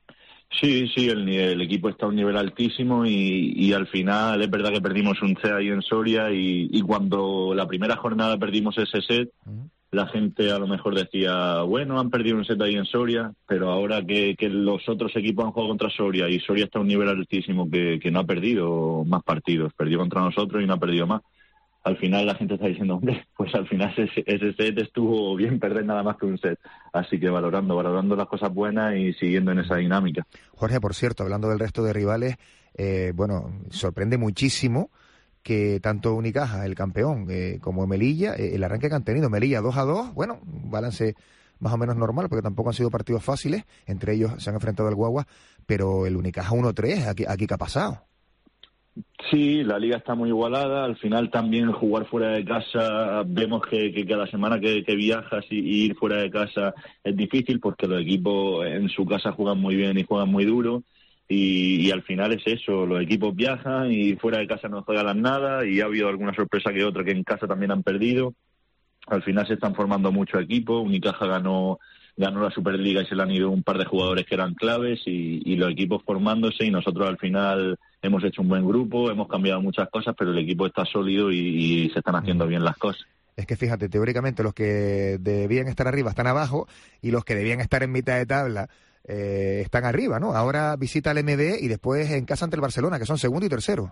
Sí, sí, el, el equipo está a un nivel altísimo y, y al final es verdad que perdimos un set ahí en Soria y, y cuando la primera jornada perdimos ese set, uh-huh. la gente a lo mejor decía, bueno, han perdido un set ahí en Soria, pero ahora que, que los otros equipos han jugado contra Soria y Soria está a un nivel altísimo que, que no ha perdido más partidos, perdió contra nosotros y no ha perdido más. Al final la gente está diciendo, hombre, pues al final ese, ese set estuvo bien perder nada más que un set. Así que valorando, valorando las cosas buenas y siguiendo en esa dinámica. Jorge, por cierto, hablando del resto de rivales, eh, bueno, sorprende muchísimo que tanto Unicaja, el campeón, eh, como Melilla, eh, el arranque que han tenido, Melilla dos a dos, bueno, un balance más o menos normal, porque tampoco han sido partidos fáciles, entre ellos se han enfrentado al Guagua, pero el Unicaja uno tres, aquí, aquí ¿qué ha pasado? Sí, la liga está muy igualada. Al final también jugar fuera de casa, vemos que, que cada semana que, que viajas y, y ir fuera de casa es difícil porque los equipos en su casa juegan muy bien y juegan muy duro y, y al final es eso, los equipos viajan y fuera de casa no juegan nada y ha habido alguna sorpresa que otra que en casa también han perdido. Al final se están formando muchos equipos. Unicaja ganó ganó la Superliga y se le han ido un par de jugadores que eran claves y, y los equipos formándose y nosotros al final hemos hecho un buen grupo, hemos cambiado muchas cosas, pero el equipo está sólido y, y se están haciendo bien las cosas. Es que fíjate, teóricamente los que debían estar arriba están abajo y los que debían estar en mitad de tabla eh, están arriba, ¿no? Ahora visita al M B y después en casa ante el Barcelona, que son segundo y tercero.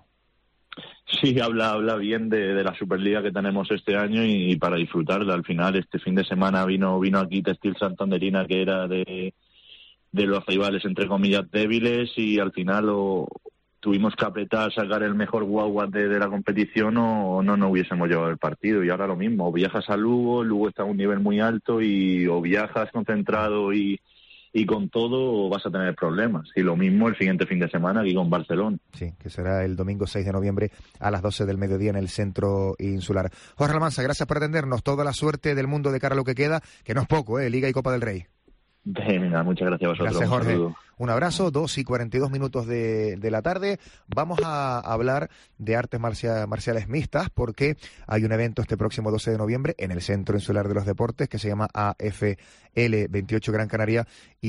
Sí, habla habla bien de, de la Superliga que tenemos este año y, y para disfrutarla. Al final, este fin de semana vino vino aquí Textil Santanderina, que era de, de los rivales, entre comillas, débiles, y al final lo, tuvimos que apretar, sacar el mejor guagua de, de la competición o no nos hubiésemos llevado el partido. Y ahora lo mismo, o viajas a Lugo, Lugo está a un nivel muy alto y o viajas concentrado y... y con todo vas a tener problemas. Y lo mismo el siguiente fin de semana aquí con Barcelona. Sí, que será el domingo seis de noviembre a las doce del mediodía en el Centro Insular. Jorge Almanza, gracias por atendernos. Toda la suerte del mundo de cara a lo que queda, que no es poco, ¿eh? Liga y Copa del Rey. Venga, muchas gracias a vosotros. Gracias, Jorge. Un, Un abrazo, dos y cuarenta y dos minutos de, de la tarde. Vamos a hablar de artes marcia, marciales mixtas porque hay un evento este próximo doce de noviembre en el Centro Insular de los Deportes que se llama A F L veintiocho Gran Canaria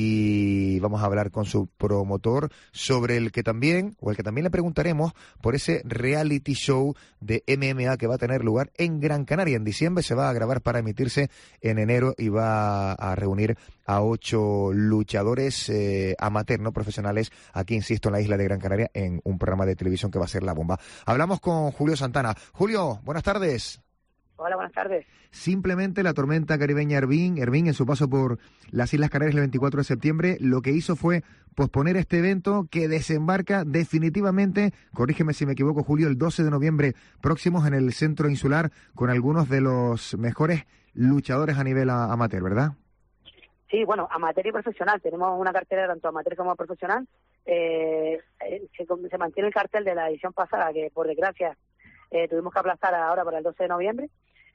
y vamos a hablar con su promotor sobre el que también, o el que también le preguntaremos por ese reality show de M M A que va a tener lugar en Gran Canaria. En diciembre se va a grabar para emitirse en enero y va a reunir a ocho luchadores eh, amateur, no profesionales, aquí insisto en la isla de Gran Canaria, en un programa de televisión que va a ser La Bomba. Hablamos con Julio Santana. Julio, buenas tardes. Hola, buenas tardes. Simplemente la tormenta caribeña Hervín, Hervín en su paso por las Islas Canarias el veinticuatro de septiembre, lo que hizo fue posponer este evento que desembarca definitivamente, corrígeme si me equivoco, Julio, el doce de noviembre próximos en el Centro Insular con algunos de los mejores luchadores a nivel a, amateur, ¿verdad? Sí, bueno, amateur y profesional. Tenemos una cartera tanto amateur como profesional. Eh, se, se mantiene el cartel de la edición pasada, que por desgracia eh, tuvimos que aplazar ahora para el doce de noviembre.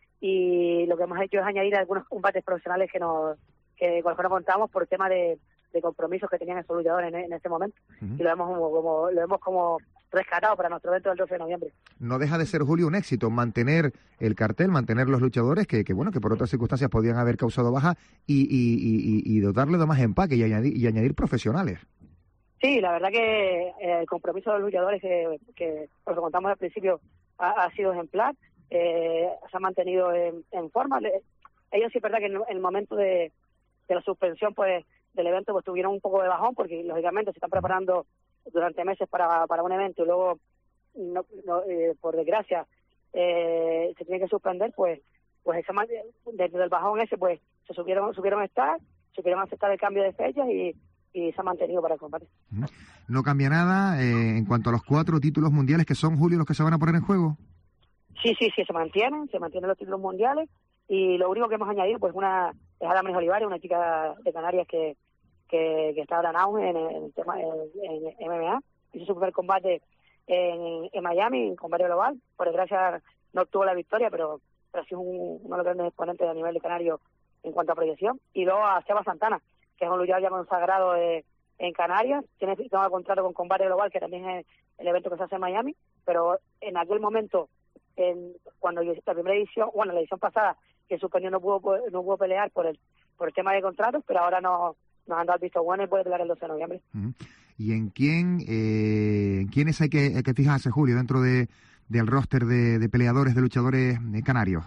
Y lo que hemos hecho es añadir algunos combates profesionales que nos que con los que no contamos por tema de, de compromisos que tenían esos luchadores en, en ese momento. Uh-huh. Y lo hemos como, como lo hemos como rescatado para nuestro evento del doce de noviembre. No deja de ser, Julio, un éxito mantener el cartel, mantener los luchadores que, que bueno, que por otras circunstancias podían haber causado baja y, y, y, y dotarle de más empaque y añadir, y añadir profesionales. Sí, la verdad que eh, el compromiso de los luchadores que, que os lo contamos al principio ha, ha sido ejemplar, eh, se ha mantenido en, en forma. Ellos sí es verdad que en el momento de, de la suspensión pues del evento pues tuvieron un poco de bajón porque lógicamente se están preparando durante meses para, para un evento y luego, no, no, eh, por desgracia, eh, se tiene que suspender, pues pues ese, desde el bajón ese, pues se supieron, supieron estar, supieron aceptar el cambio de fechas y, y se ha mantenido para el combate. ¿No cambia nada eh, en cuanto a los cuatro títulos mundiales que son, Julio, los que se van a poner en juego? Sí, sí, sí, se mantienen, se mantienen los títulos mundiales y lo único que hemos añadido, pues una es Adames Olivares, una chica de Canarias que Que, que está ahora en auge en, en el tema en, en M M A, hizo su primer combate en, en Miami, en combate global, por desgracia no obtuvo la victoria, pero, pero ha sido un, uno de los grandes exponentes a nivel de canario en cuanto a proyección. Y luego a Seba Santana, que es un luchador ya consagrado de, en Canarias, tiene firmado contrato con combate global, que también es el evento que se hace en Miami, pero en aquel momento, en, cuando la primera edición, bueno, la edición pasada, que suspendió no pudo no pudo pelear por el por el tema de contratos, pero ahora no nos han dado el visto bueno y puede pelear el doce de noviembre. Uh-huh. ¿Y en quién, eh, quiénes hay que, hay que fijarse, Julio, dentro de del roster de, de peleadores, de luchadores canarios?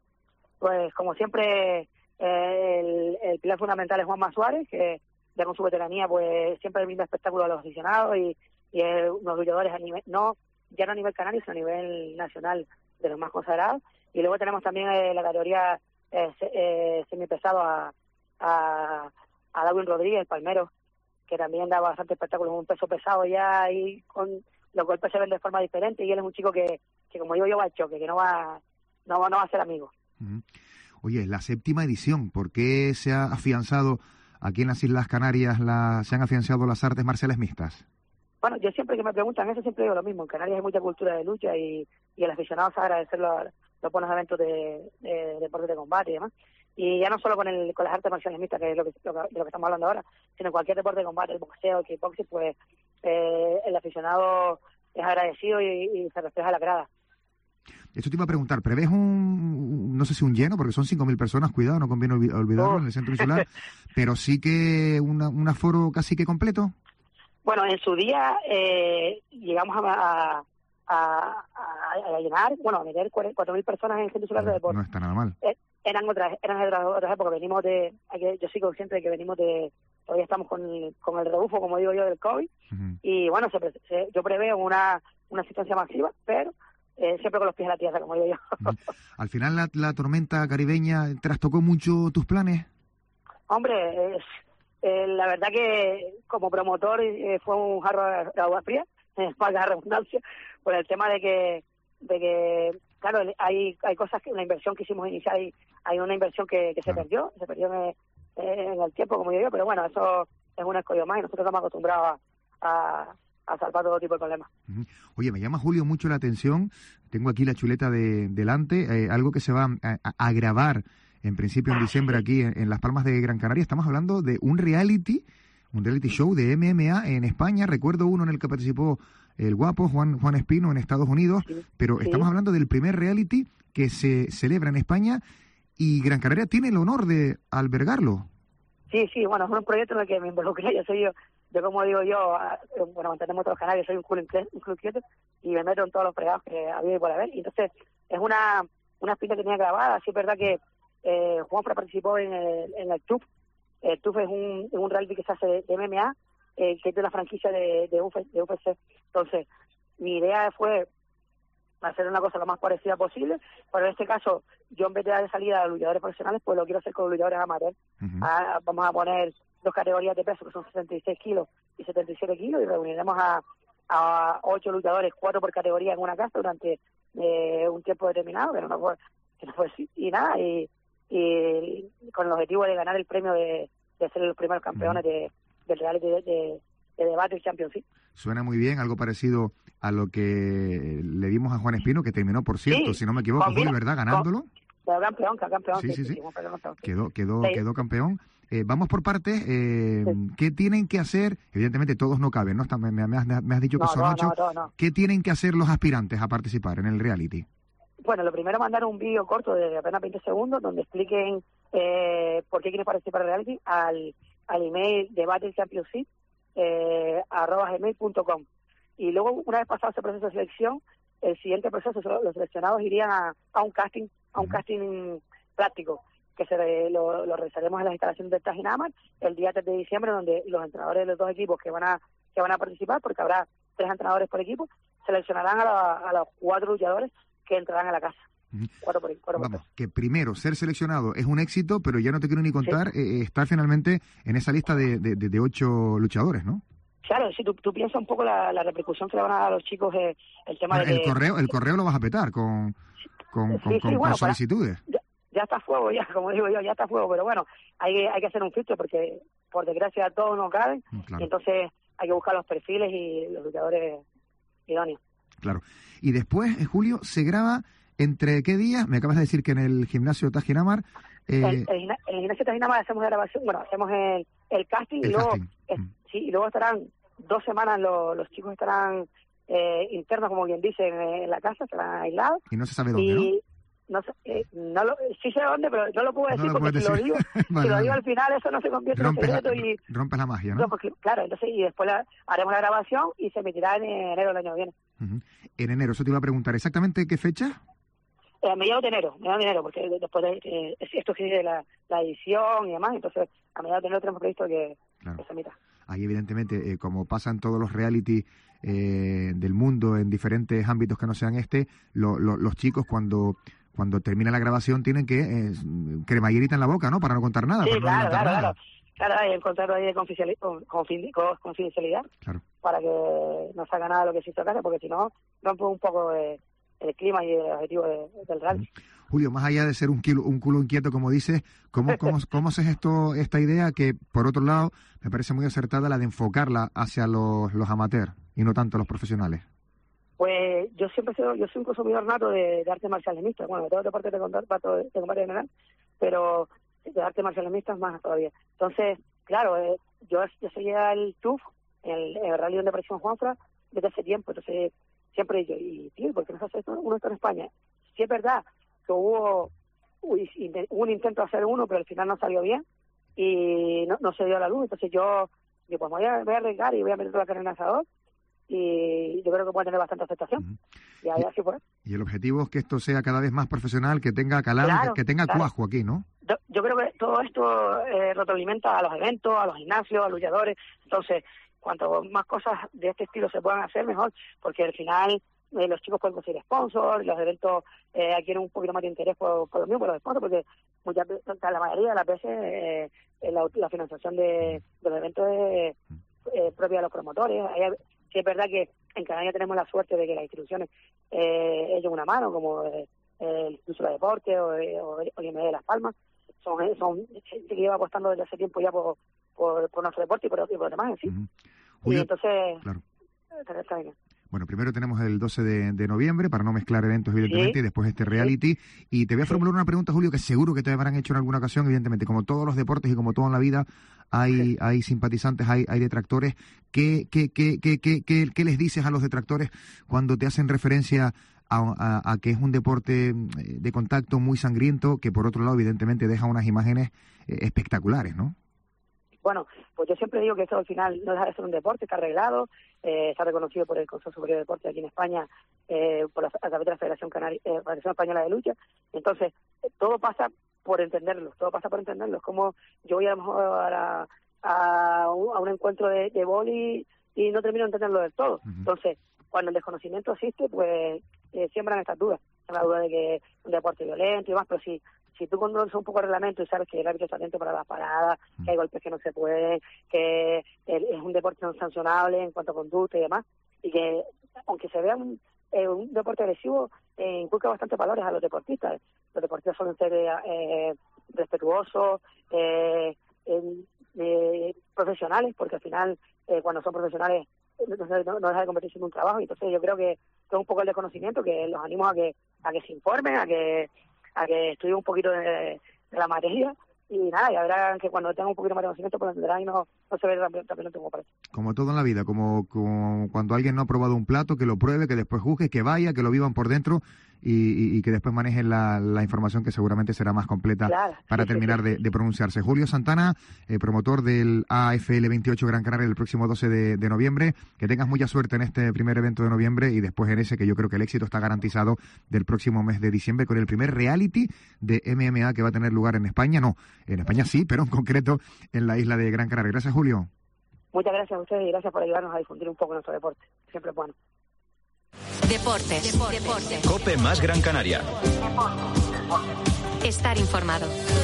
Pues como siempre, eh, el, el pilar fundamental es Juanma Suárez, que ya con su veteranía pues siempre brinda espectáculo a los aficionados y, y es unos luchadores a nivel, no ya no a nivel canario, sino a nivel nacional, de los más consagrados. Y luego tenemos también eh, la categoría eh, eh, semipesado a, a, a Darwin Rodríguez, el palmero, que también da bastante espectáculo, un peso pesado ya, y con los golpes se ven de forma diferente, y él es un chico que, que como digo yo, va al choque, que no va, no va, no va a ser amigo. Uh-huh. Oye, la séptima edición, ¿por qué se ha afianzado aquí en las Islas Canarias, la, se han afianzado las artes marciales mixtas? Bueno, yo siempre que me preguntan eso, siempre digo lo mismo. En Canarias hay mucha cultura de lucha y, y el aficionado sabe agradecer los, los buenos eventos de, de, de deportes de combate y demás. Y ya no solo con el con las artes marciales mixtas, que es lo que, lo que, de lo que estamos hablando ahora, sino en cualquier deporte de combate, el boxeo, el kickboxing, pues eh, el aficionado es agradecido y, y se refleja en la grada. Esto te iba a preguntar, ¿prevés un, no sé si un lleno, porque son cinco mil personas, cuidado, no conviene olvidarlo, oh. en el centro insular, pero sí que una, un aforo casi que completo? Bueno, en su día eh, llegamos a, a, a, a llenar, bueno, a meter cuatro mil personas en el centro insular no, de deporte. No está nada mal. Eh, eran otras eran otras, otras épocas, venimos de, yo soy consciente de que venimos de, todavía estamos con, con el rebufo, como digo yo, del COVID, uh-huh. y bueno, se, se, yo preveo una, una asistencia masiva, pero eh, siempre con los pies en la tierra, como digo yo. Uh-huh. Al final la, la tormenta caribeña trastocó mucho tus planes. Hombre, es... Eh, la verdad que como promotor eh, fue un jarro de agua fría, eh, para la redundancia, por el tema de que, de que claro, hay hay cosas que la inversión que hicimos inicial, hay, hay una inversión que, que se claro. perdió, se perdió en, eh, en el tiempo, como digo yo, pero bueno, eso es un escollo más y nosotros estamos acostumbrados a, a, a salvar todo tipo de problemas. Uh-huh. Oye, me llama, Julio, mucho la atención, tengo aquí la chuleta de delante, eh, algo que se va a, a, a grabar en principio en diciembre aquí en, en Las Palmas de Gran Canaria. Estamos hablando de un reality, un reality show de M M A en España. Recuerdo uno en el que participó el guapo Juan Juan Espino en Estados Unidos, sí, pero sí. Estamos hablando del primer reality que se celebra en España y Gran Canaria tiene el honor de albergarlo. Sí, sí, bueno, es un proyecto en el que me involucré. Yo soy yo, yo como digo yo, bueno, mantenemos todos los canarios, soy un club un club inquieto y me meto en todos los fregados que había y por haber. Y entonces es una una pista que tenía grabada. Sí es verdad que Eh, Juanfra participó en el, en el T U F. El T U F es un, es un reality que se hace de, de M M A, eh, que es de la franquicia de, de, Uf, de U F C. Entonces, mi idea fue hacer una cosa lo más parecida posible, pero en este caso, yo en vez de dar salida a luchadores profesionales, pues lo quiero hacer con luchadores amateurs. Uh-huh. Ah, vamos a poner dos categorías de peso, que son sesenta y seis kilos y setenta y siete kilos, y reuniremos a, a ocho luchadores, cuatro por categoría en una casa durante eh, un tiempo determinado, que no fue, que no fue y nada, y y con el objetivo de ganar el premio de, de ser los primeros campeones de, del reality de, de, de debate y Championship. Suena muy bien, algo parecido a lo que le dimos a Juan Espino, que terminó, por cierto, sí, si no me equivoco, Julio, ¿verdad? Ganándolo. Quedó campeón, quedó campeón. Sí, sí, sí. sí. Quedó, quedó, sí. quedó campeón. Eh, vamos por partes. Eh, sí. ¿Qué tienen que hacer? Evidentemente todos no caben, ¿no? Me, me, has, me has dicho que no, son no, ocho. No, no, no. ¿Qué tienen que hacer los aspirantes a participar en el reality? Bueno, lo primero mandar un vídeo corto de apenas veinte segundos donde expliquen eh, por qué quieren participar en el reality al, al email de Battle Championship eh, arroba gmail punto com. Y luego, una vez pasado ese proceso de selección, el siguiente proceso, los seleccionados irían a, a un casting, a un uh-huh. casting práctico, que se lo, lo realizaremos en las instalaciones de Tajinamar el día tres de diciembre, donde los entrenadores de los dos equipos que van a que van a participar, porque habrá tres entrenadores por equipo, seleccionarán a, la, a los cuatro luchadores que entrarán a la casa. Uh-huh. Cuatro por, cuatro Vamos, por que primero ser seleccionado es un éxito, pero ya no te quiero ni contar sí. eh, estar finalmente en esa lista de, de, de, de ocho luchadores, ¿no? Claro, si tú, tú piensas un poco la, la repercusión que le van a dar a los chicos, eh, el tema bueno, de el que, correo el correo lo vas a petar con con, sí, con, sí, con, bueno, con solicitudes. Para, ya, ya está a fuego, ya, como digo yo, ya está a fuego, pero bueno, hay, hay que hacer un filtro porque, por desgracia, todos no caben, claro. Y entonces hay que buscar los perfiles y los luchadores idóneos. Claro. Y después, en julio, se graba ¿entre qué días? Me acabas de decir que en el gimnasio Tajinamar. Eh... El, el, el gimnasio Tajinamar hacemos la grabación, bueno, hacemos el, el casting el y luego, casting. Es, mm. sí, y luego estarán dos semanas, los, los chicos estarán eh, internos, como bien dicen, en la casa, estarán aislados. Y no se sabe dónde, y, ¿no? no sé, eh, no lo, sí sé dónde, pero no lo puedo decir, no lo porque si decir. lo digo, vale, si lo vale. digo al final, eso no se convierte rompes en secreto la, y... Rompes la magia, ¿no? no porque, claro, entonces, y después la, haremos la grabación y se emitirá en enero del año que viene. Uh-huh. En enero, eso te iba a preguntar, ¿exactamente qué fecha? Eh, mediados de enero, mediados de enero, porque después de eh, esto sigue la, la edición y demás, entonces a mediados de enero tenemos previsto que, claro. que se emita. Ahí evidentemente, eh, como pasa en todos los reality eh, del mundo, en diferentes ámbitos que no sean este, lo, lo, los chicos cuando cuando termina la grabación tienen que eh, cremallerita en la boca, ¿no? Para no contar nada. Sí, para claro, no claro, nada. claro. Claro, hay el contrato ahí de confidencialidad, confidencialidad claro. para que no salga nada de lo que se hizo acá, porque si no, rompe un poco eh, el clima y el objetivo de, del reality. Julio, más allá de ser un, kilo, un culo inquieto, como dices, ¿cómo, cómo, cómo se gestó esta idea que, por otro lado, me parece muy acertada la de enfocarla hacia los, los amateurs y no tanto los profesionales? Pues yo siempre he sido, yo soy un consumidor nato de, de artes marciales mixtas, bueno, de todo deporte de combate, de combate general, pero de artes marciales mixtas más todavía. Entonces, claro, eh, yo, yo seguía el T U F, el, el rally donde apareció Juanfra, desde hace tiempo, entonces siempre he dicho, y tío, ¿por qué no se hace esto, uno esto en España? Sí es verdad que hubo, hubo un intento de hacer uno, pero al final no salió bien y no, no se dio a la luz, entonces yo, yo pues voy a, voy a arriesgar y voy a meter la carne en el asador y yo creo que puede tener bastante aceptación. Uh-huh. Y ahí así fue. Y el objetivo es que esto sea cada vez más profesional, que tenga calado, claro, que, que tenga claro. cuajo aquí, ¿no? Yo, yo creo que todo esto eh, retroalimenta a los eventos, a los gimnasios, a los luchadores. Entonces, cuanto más cosas de este estilo se puedan hacer, mejor, porque al final eh, los chicos pueden conseguir sponsors, los eventos eh, adquieren un poquito más de interés por, por los mismos, por los sponsors, porque muchas veces, la mayoría de las veces eh, la, la financiación de, de los eventos es eh, propia de los promotores. Hay, sí es verdad que en Canarias tenemos la suerte de que las instituciones eh, echen una mano, como eh, el Instituto de Deporte o, o, o el I M D de Las Palmas, son son gente que lleva apostando desde hace tiempo ya por, por, por nuestro deporte y por, y por los demás en sí. Uh-huh. Y Julio, entonces, claro. está bien. Bueno, primero tenemos el doce de, de noviembre, para no mezclar eventos, evidentemente, sí. y después este reality. Sí. Y te voy a formular sí. una pregunta, Julio, que seguro que te habrán hecho en alguna ocasión, evidentemente. Como todos los deportes y como todo en la vida, hay sí. hay simpatizantes, hay, hay detractores. ¿Qué, qué, qué, qué, qué, qué, ¿Qué les dices a los detractores cuando te hacen referencia a, a, a que es un deporte de contacto muy sangriento, que por otro lado, evidentemente, deja unas imágenes eh, espectaculares, ¿no? Bueno, pues yo siempre digo que eso al final no deja de ser un deporte, está arreglado, eh, está reconocido por el Consejo Superior de Deportes aquí en España, eh, por la, a través de la Federación, Canaria, eh, Federación Española de Lucha. Entonces, eh, todo pasa por entenderlo, todo pasa por entenderlo. Es como yo voy a lo mejor a, a, un, a un encuentro de, de boli y no termino de entenderlo del todo. Uh-huh. Entonces, cuando el desconocimiento existe, pues eh, siembran estas dudas. La duda de que es un deporte violento y demás, pero sí. Si tú conoces un poco el reglamento y sabes que el árbitro está atento para las paradas, que hay golpes que no se pueden, que es un deporte no sancionable en cuanto a conducta y demás, y que aunque se vea un, eh, un deporte agresivo, eh, inculca bastante valores a los deportistas. Los deportistas suelen ser eh, respetuosos, eh, eh, profesionales, porque al final eh, cuando son profesionales no, no, no deja de convertirse en un trabajo, y entonces yo creo que es un poco el desconocimiento que los animo a que a que se informen, a que a que estudie un poquito de, de la materia y nada, ya verán que cuando tengan un poquito más de conocimiento pues entenderán y no, no se ve tan como parece. Como todo en la vida, como, como cuando alguien no ha probado un plato, que lo pruebe, que después juzgue, que vaya, que lo vivan por dentro y, y, y que después manejen la, la información que seguramente será más completa claro, para sí, terminar sí, sí. De, de pronunciarse. Julio Santana, eh, promotor del A F L veintiocho Gran Canaria el próximo doce de, de noviembre. Que tengas mucha suerte en este primer evento de noviembre y después en ese que yo creo que el éxito está garantizado del próximo mes de diciembre con el primer reality de M M A que va a tener lugar en España. No, en España sí, pero en concreto en la isla de Gran Canaria. Gracias, Julio. Muchas gracias a ustedes y gracias por ayudarnos a difundir un poco nuestro deporte. Siempre es bueno. Deportes. Deportes. COPE más Gran Canaria. Estar informado.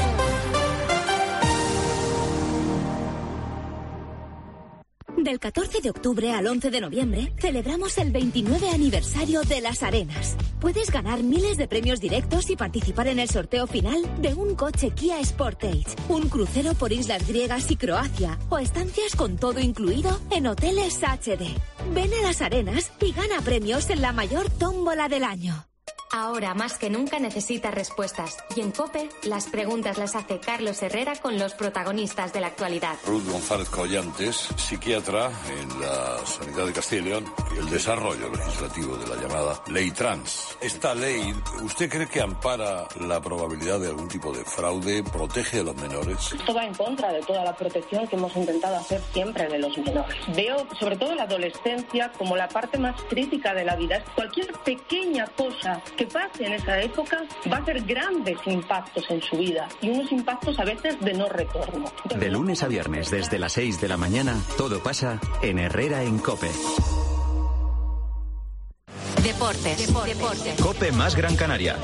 Del catorce de octubre al once de noviembre celebramos el veintinueve aniversario de Las Arenas. Puedes ganar miles de premios directos y participar en el sorteo final de un coche Kia Sportage, un crucero por islas griegas y Croacia o estancias con todo incluido en hoteles H D. Ven a Las Arenas y gana premios en la mayor tómbola del año. Ahora más que nunca necesitas respuestas. Y en COPE, las preguntas las hace Carlos Herrera con los protagonistas de la actualidad. Ruth González Collantes, psiquiatra en la Sanidad de Castilla y León, y el desarrollo legislativo de la llamada Ley Trans. Esta ley, ¿usted cree que ampara la probabilidad de algún tipo de fraude? ¿Protege a los menores? Esto va en contra de toda la protección que hemos intentado hacer siempre de los menores. Veo sobre todo la adolescencia como la parte más crítica de la vida. Cualquier pequeña cosa que pase en esa época va a hacer grandes impactos en su vida y unos impactos a veces de no retorno. De lunes a viernes desde las seis de la mañana, todo pasa en Herrera en COPE. Deportes. Deportes. COPE más Gran Canaria.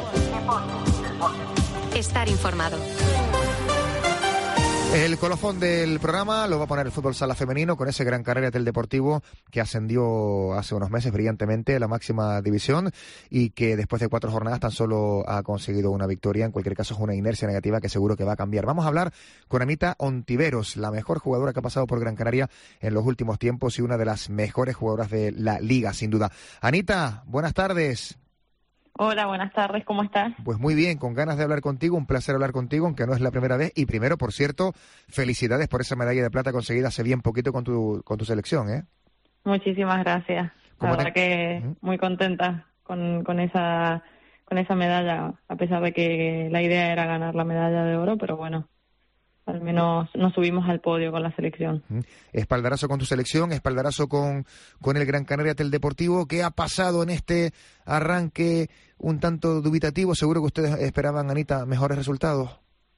Estar informado. El colofón del programa lo va a poner el fútbol sala femenino con ese Gran Canaria del Deportivo que ascendió hace unos meses brillantemente a la máxima división y que después de cuatro jornadas tan solo ha conseguido una victoria. En cualquier caso es una inercia negativa que seguro que va a cambiar. Vamos a hablar con Anita Ontiveros, la mejor jugadora que ha pasado por Gran Canaria en los últimos tiempos y una de las mejores jugadoras de la liga, sin duda. Anita, buenas tardes. Hola, buenas tardes, ¿cómo estás? Pues muy bien, con ganas de hablar contigo, un placer hablar contigo, aunque no es la primera vez. Y primero, por cierto, felicidades por esa medalla de plata conseguida hace bien poquito con tu con tu selección, ¿eh? Muchísimas gracias. La verdad te... que uh-huh. muy contenta con, con esa con esa medalla, a pesar de que la idea era ganar la medalla de oro, pero bueno, al menos nos subimos al podio con la selección. Espaldarazo con tu selección, espaldarazo con, con el Gran Canaria del Deportivo. ¿Qué ha pasado en este arranque un tanto dubitativo? Seguro que ustedes esperaban, Anita, mejores resultados.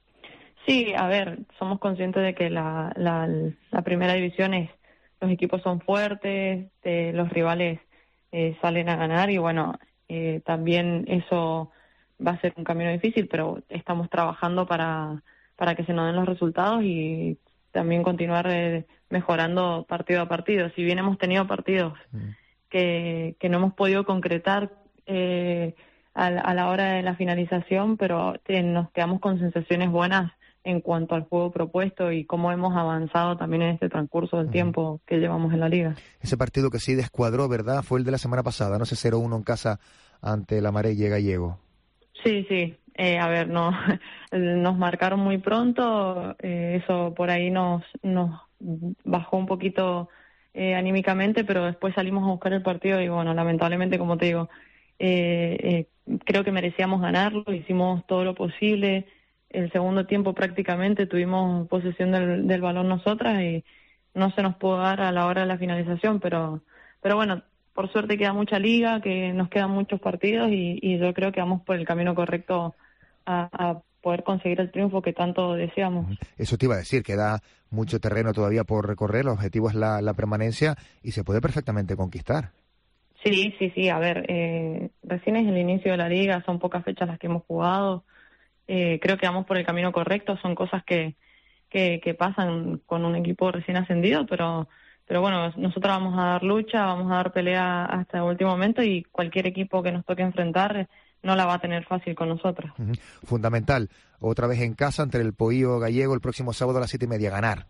Sí, a ver, somos conscientes de que la, la, la primera división es, los equipos son fuertes, de, los rivales eh, salen a ganar y bueno, eh, también eso va a ser un camino difícil, pero estamos trabajando para... para que se nos den los resultados y también continuar eh, mejorando partido a partido. Si bien hemos tenido partidos mm. que, que no hemos podido concretar eh, a, a la hora de la finalización, pero eh, nos quedamos con sensaciones buenas en cuanto al juego propuesto y cómo hemos avanzado también en este transcurso del mm. tiempo que llevamos en la liga. Ese partido que sí descuadró, ¿verdad? Fue el de la semana pasada, no sé, cero uno en casa ante la Amarelle Gallego. Sí, sí. Eh, a ver, no, nos marcaron muy pronto, eh, eso por ahí nos, nos bajó un poquito eh, anímicamente, pero después salimos a buscar el partido y bueno, lamentablemente, como te digo, eh, eh, creo que merecíamos ganarlo, hicimos todo lo posible, el segundo tiempo prácticamente tuvimos posesión del, del balón nosotras y no se nos pudo dar a la hora de la finalización, pero, pero bueno, por suerte queda mucha liga, que nos quedan muchos partidos y, y yo creo que vamos por el camino correcto A, a poder conseguir el triunfo que tanto deseamos. Eso te iba a decir, que da mucho terreno todavía por recorrer, el objetivo es la, la permanencia y se puede perfectamente conquistar. Sí, sí, sí, a ver, eh, recién es el inicio de la liga, son pocas fechas las que hemos jugado, eh, creo que vamos por el camino correcto, son cosas que, que, que pasan con un equipo recién ascendido, pero pero bueno, nosotros vamos a dar lucha, vamos a dar pelea hasta el último momento y cualquier equipo que nos toque enfrentar no la va a tener fácil con nosotros. Uh-huh. Fundamental, otra vez en casa ante el Poío Gallego el próximo sábado a las siete y media, ganar.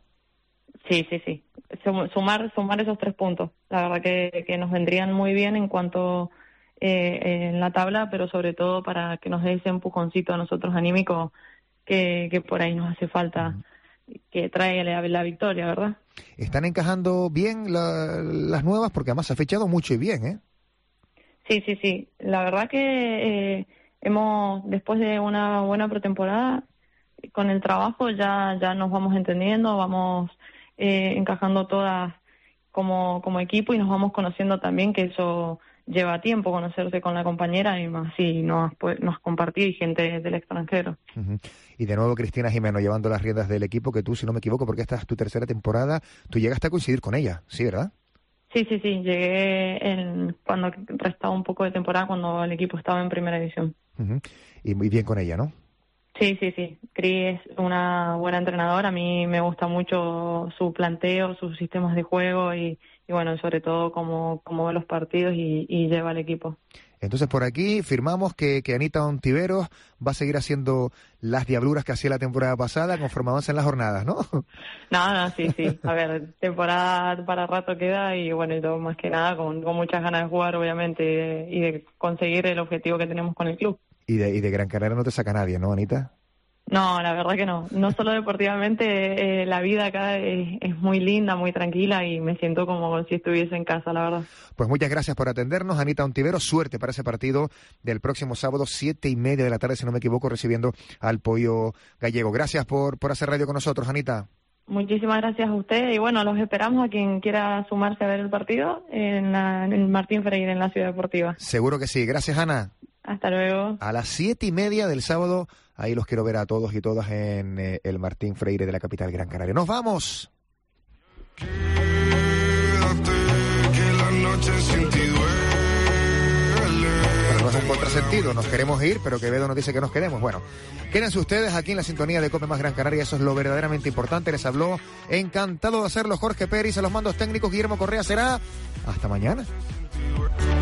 Sí, sí, sí, sumar sumar esos tres puntos, la verdad que, que nos vendrían muy bien en cuanto eh, en la tabla, pero sobre todo para que nos dé ese empujoncito a nosotros anímico que, que por ahí nos hace falta, uh-huh. que trae la, la victoria, ¿verdad? ¿Están encajando bien la, las nuevas? Porque además se ha fechado mucho y bien, ¿eh? Sí, sí, sí. La verdad que eh, hemos, después de una buena pretemporada, con el trabajo ya ya nos vamos entendiendo, vamos eh, encajando todas como como equipo y nos vamos conociendo también, que eso lleva tiempo, conocerse con la compañera y más si nos, nos compartí gente del extranjero. Uh-huh. Y de nuevo Cristina Jimeno llevando las riendas del equipo, que tú, si no me equivoco, porque esta es tu tercera temporada, tú llegaste a coincidir con ella, ¿sí, verdad? Sí, sí, sí, llegué en, cuando restaba un poco de temporada, cuando el equipo estaba en primera división. Uh-huh. Y muy bien con ella, ¿no? Sí, sí, sí. Cris es una buena entrenadora, a mí me gusta mucho su planteo, sus sistemas de juego y, y bueno, sobre todo cómo, cómo ve los partidos y, y lleva al equipo. Entonces por aquí firmamos que, que Anita Ontiveros va a seguir haciendo las diabluras que hacía la temporada pasada conforme avancen las jornadas, ¿no? No, no, sí, sí. A ver, temporada para rato queda y bueno, y todo más que nada con, con muchas ganas de jugar, obviamente, y de, y de conseguir el objetivo que tenemos con el club. Y de, y de Gran Canaria no te saca nadie, ¿no, Anita? No, la verdad que no. No solo deportivamente, eh, la vida acá es, es muy linda, muy tranquila y me siento como si estuviese en casa, la verdad. Pues muchas gracias por atendernos, Anita Ontiveros. Suerte para ese partido del próximo sábado, siete y media de la tarde, si no me equivoco, recibiendo al Pollo Gallego. Gracias por, por hacer radio con nosotros, Anita. Muchísimas gracias a usted y bueno, los esperamos a quien quiera sumarse a ver el partido en, la, en el Martín Freire, en la Ciudad Deportiva. Seguro que sí. Gracias, Ana. Hasta luego. A las siete y media del sábado, ahí los quiero ver a todos y todas en eh, el Martín Freire de la capital Gran Canaria. ¡Nos vamos! Quédate, que la noche sin ti duele. Bueno, no es un contrasentido, nos queremos ir, pero Quevedo nos dice que nos queremos. Bueno, quédense ustedes aquí en la sintonía de Cope Más Gran Canaria, eso es lo verdaderamente importante. Les habló, encantado de hacerlo, Jorge Pérez, a los mandos técnicos Guillermo Correa. Será hasta mañana.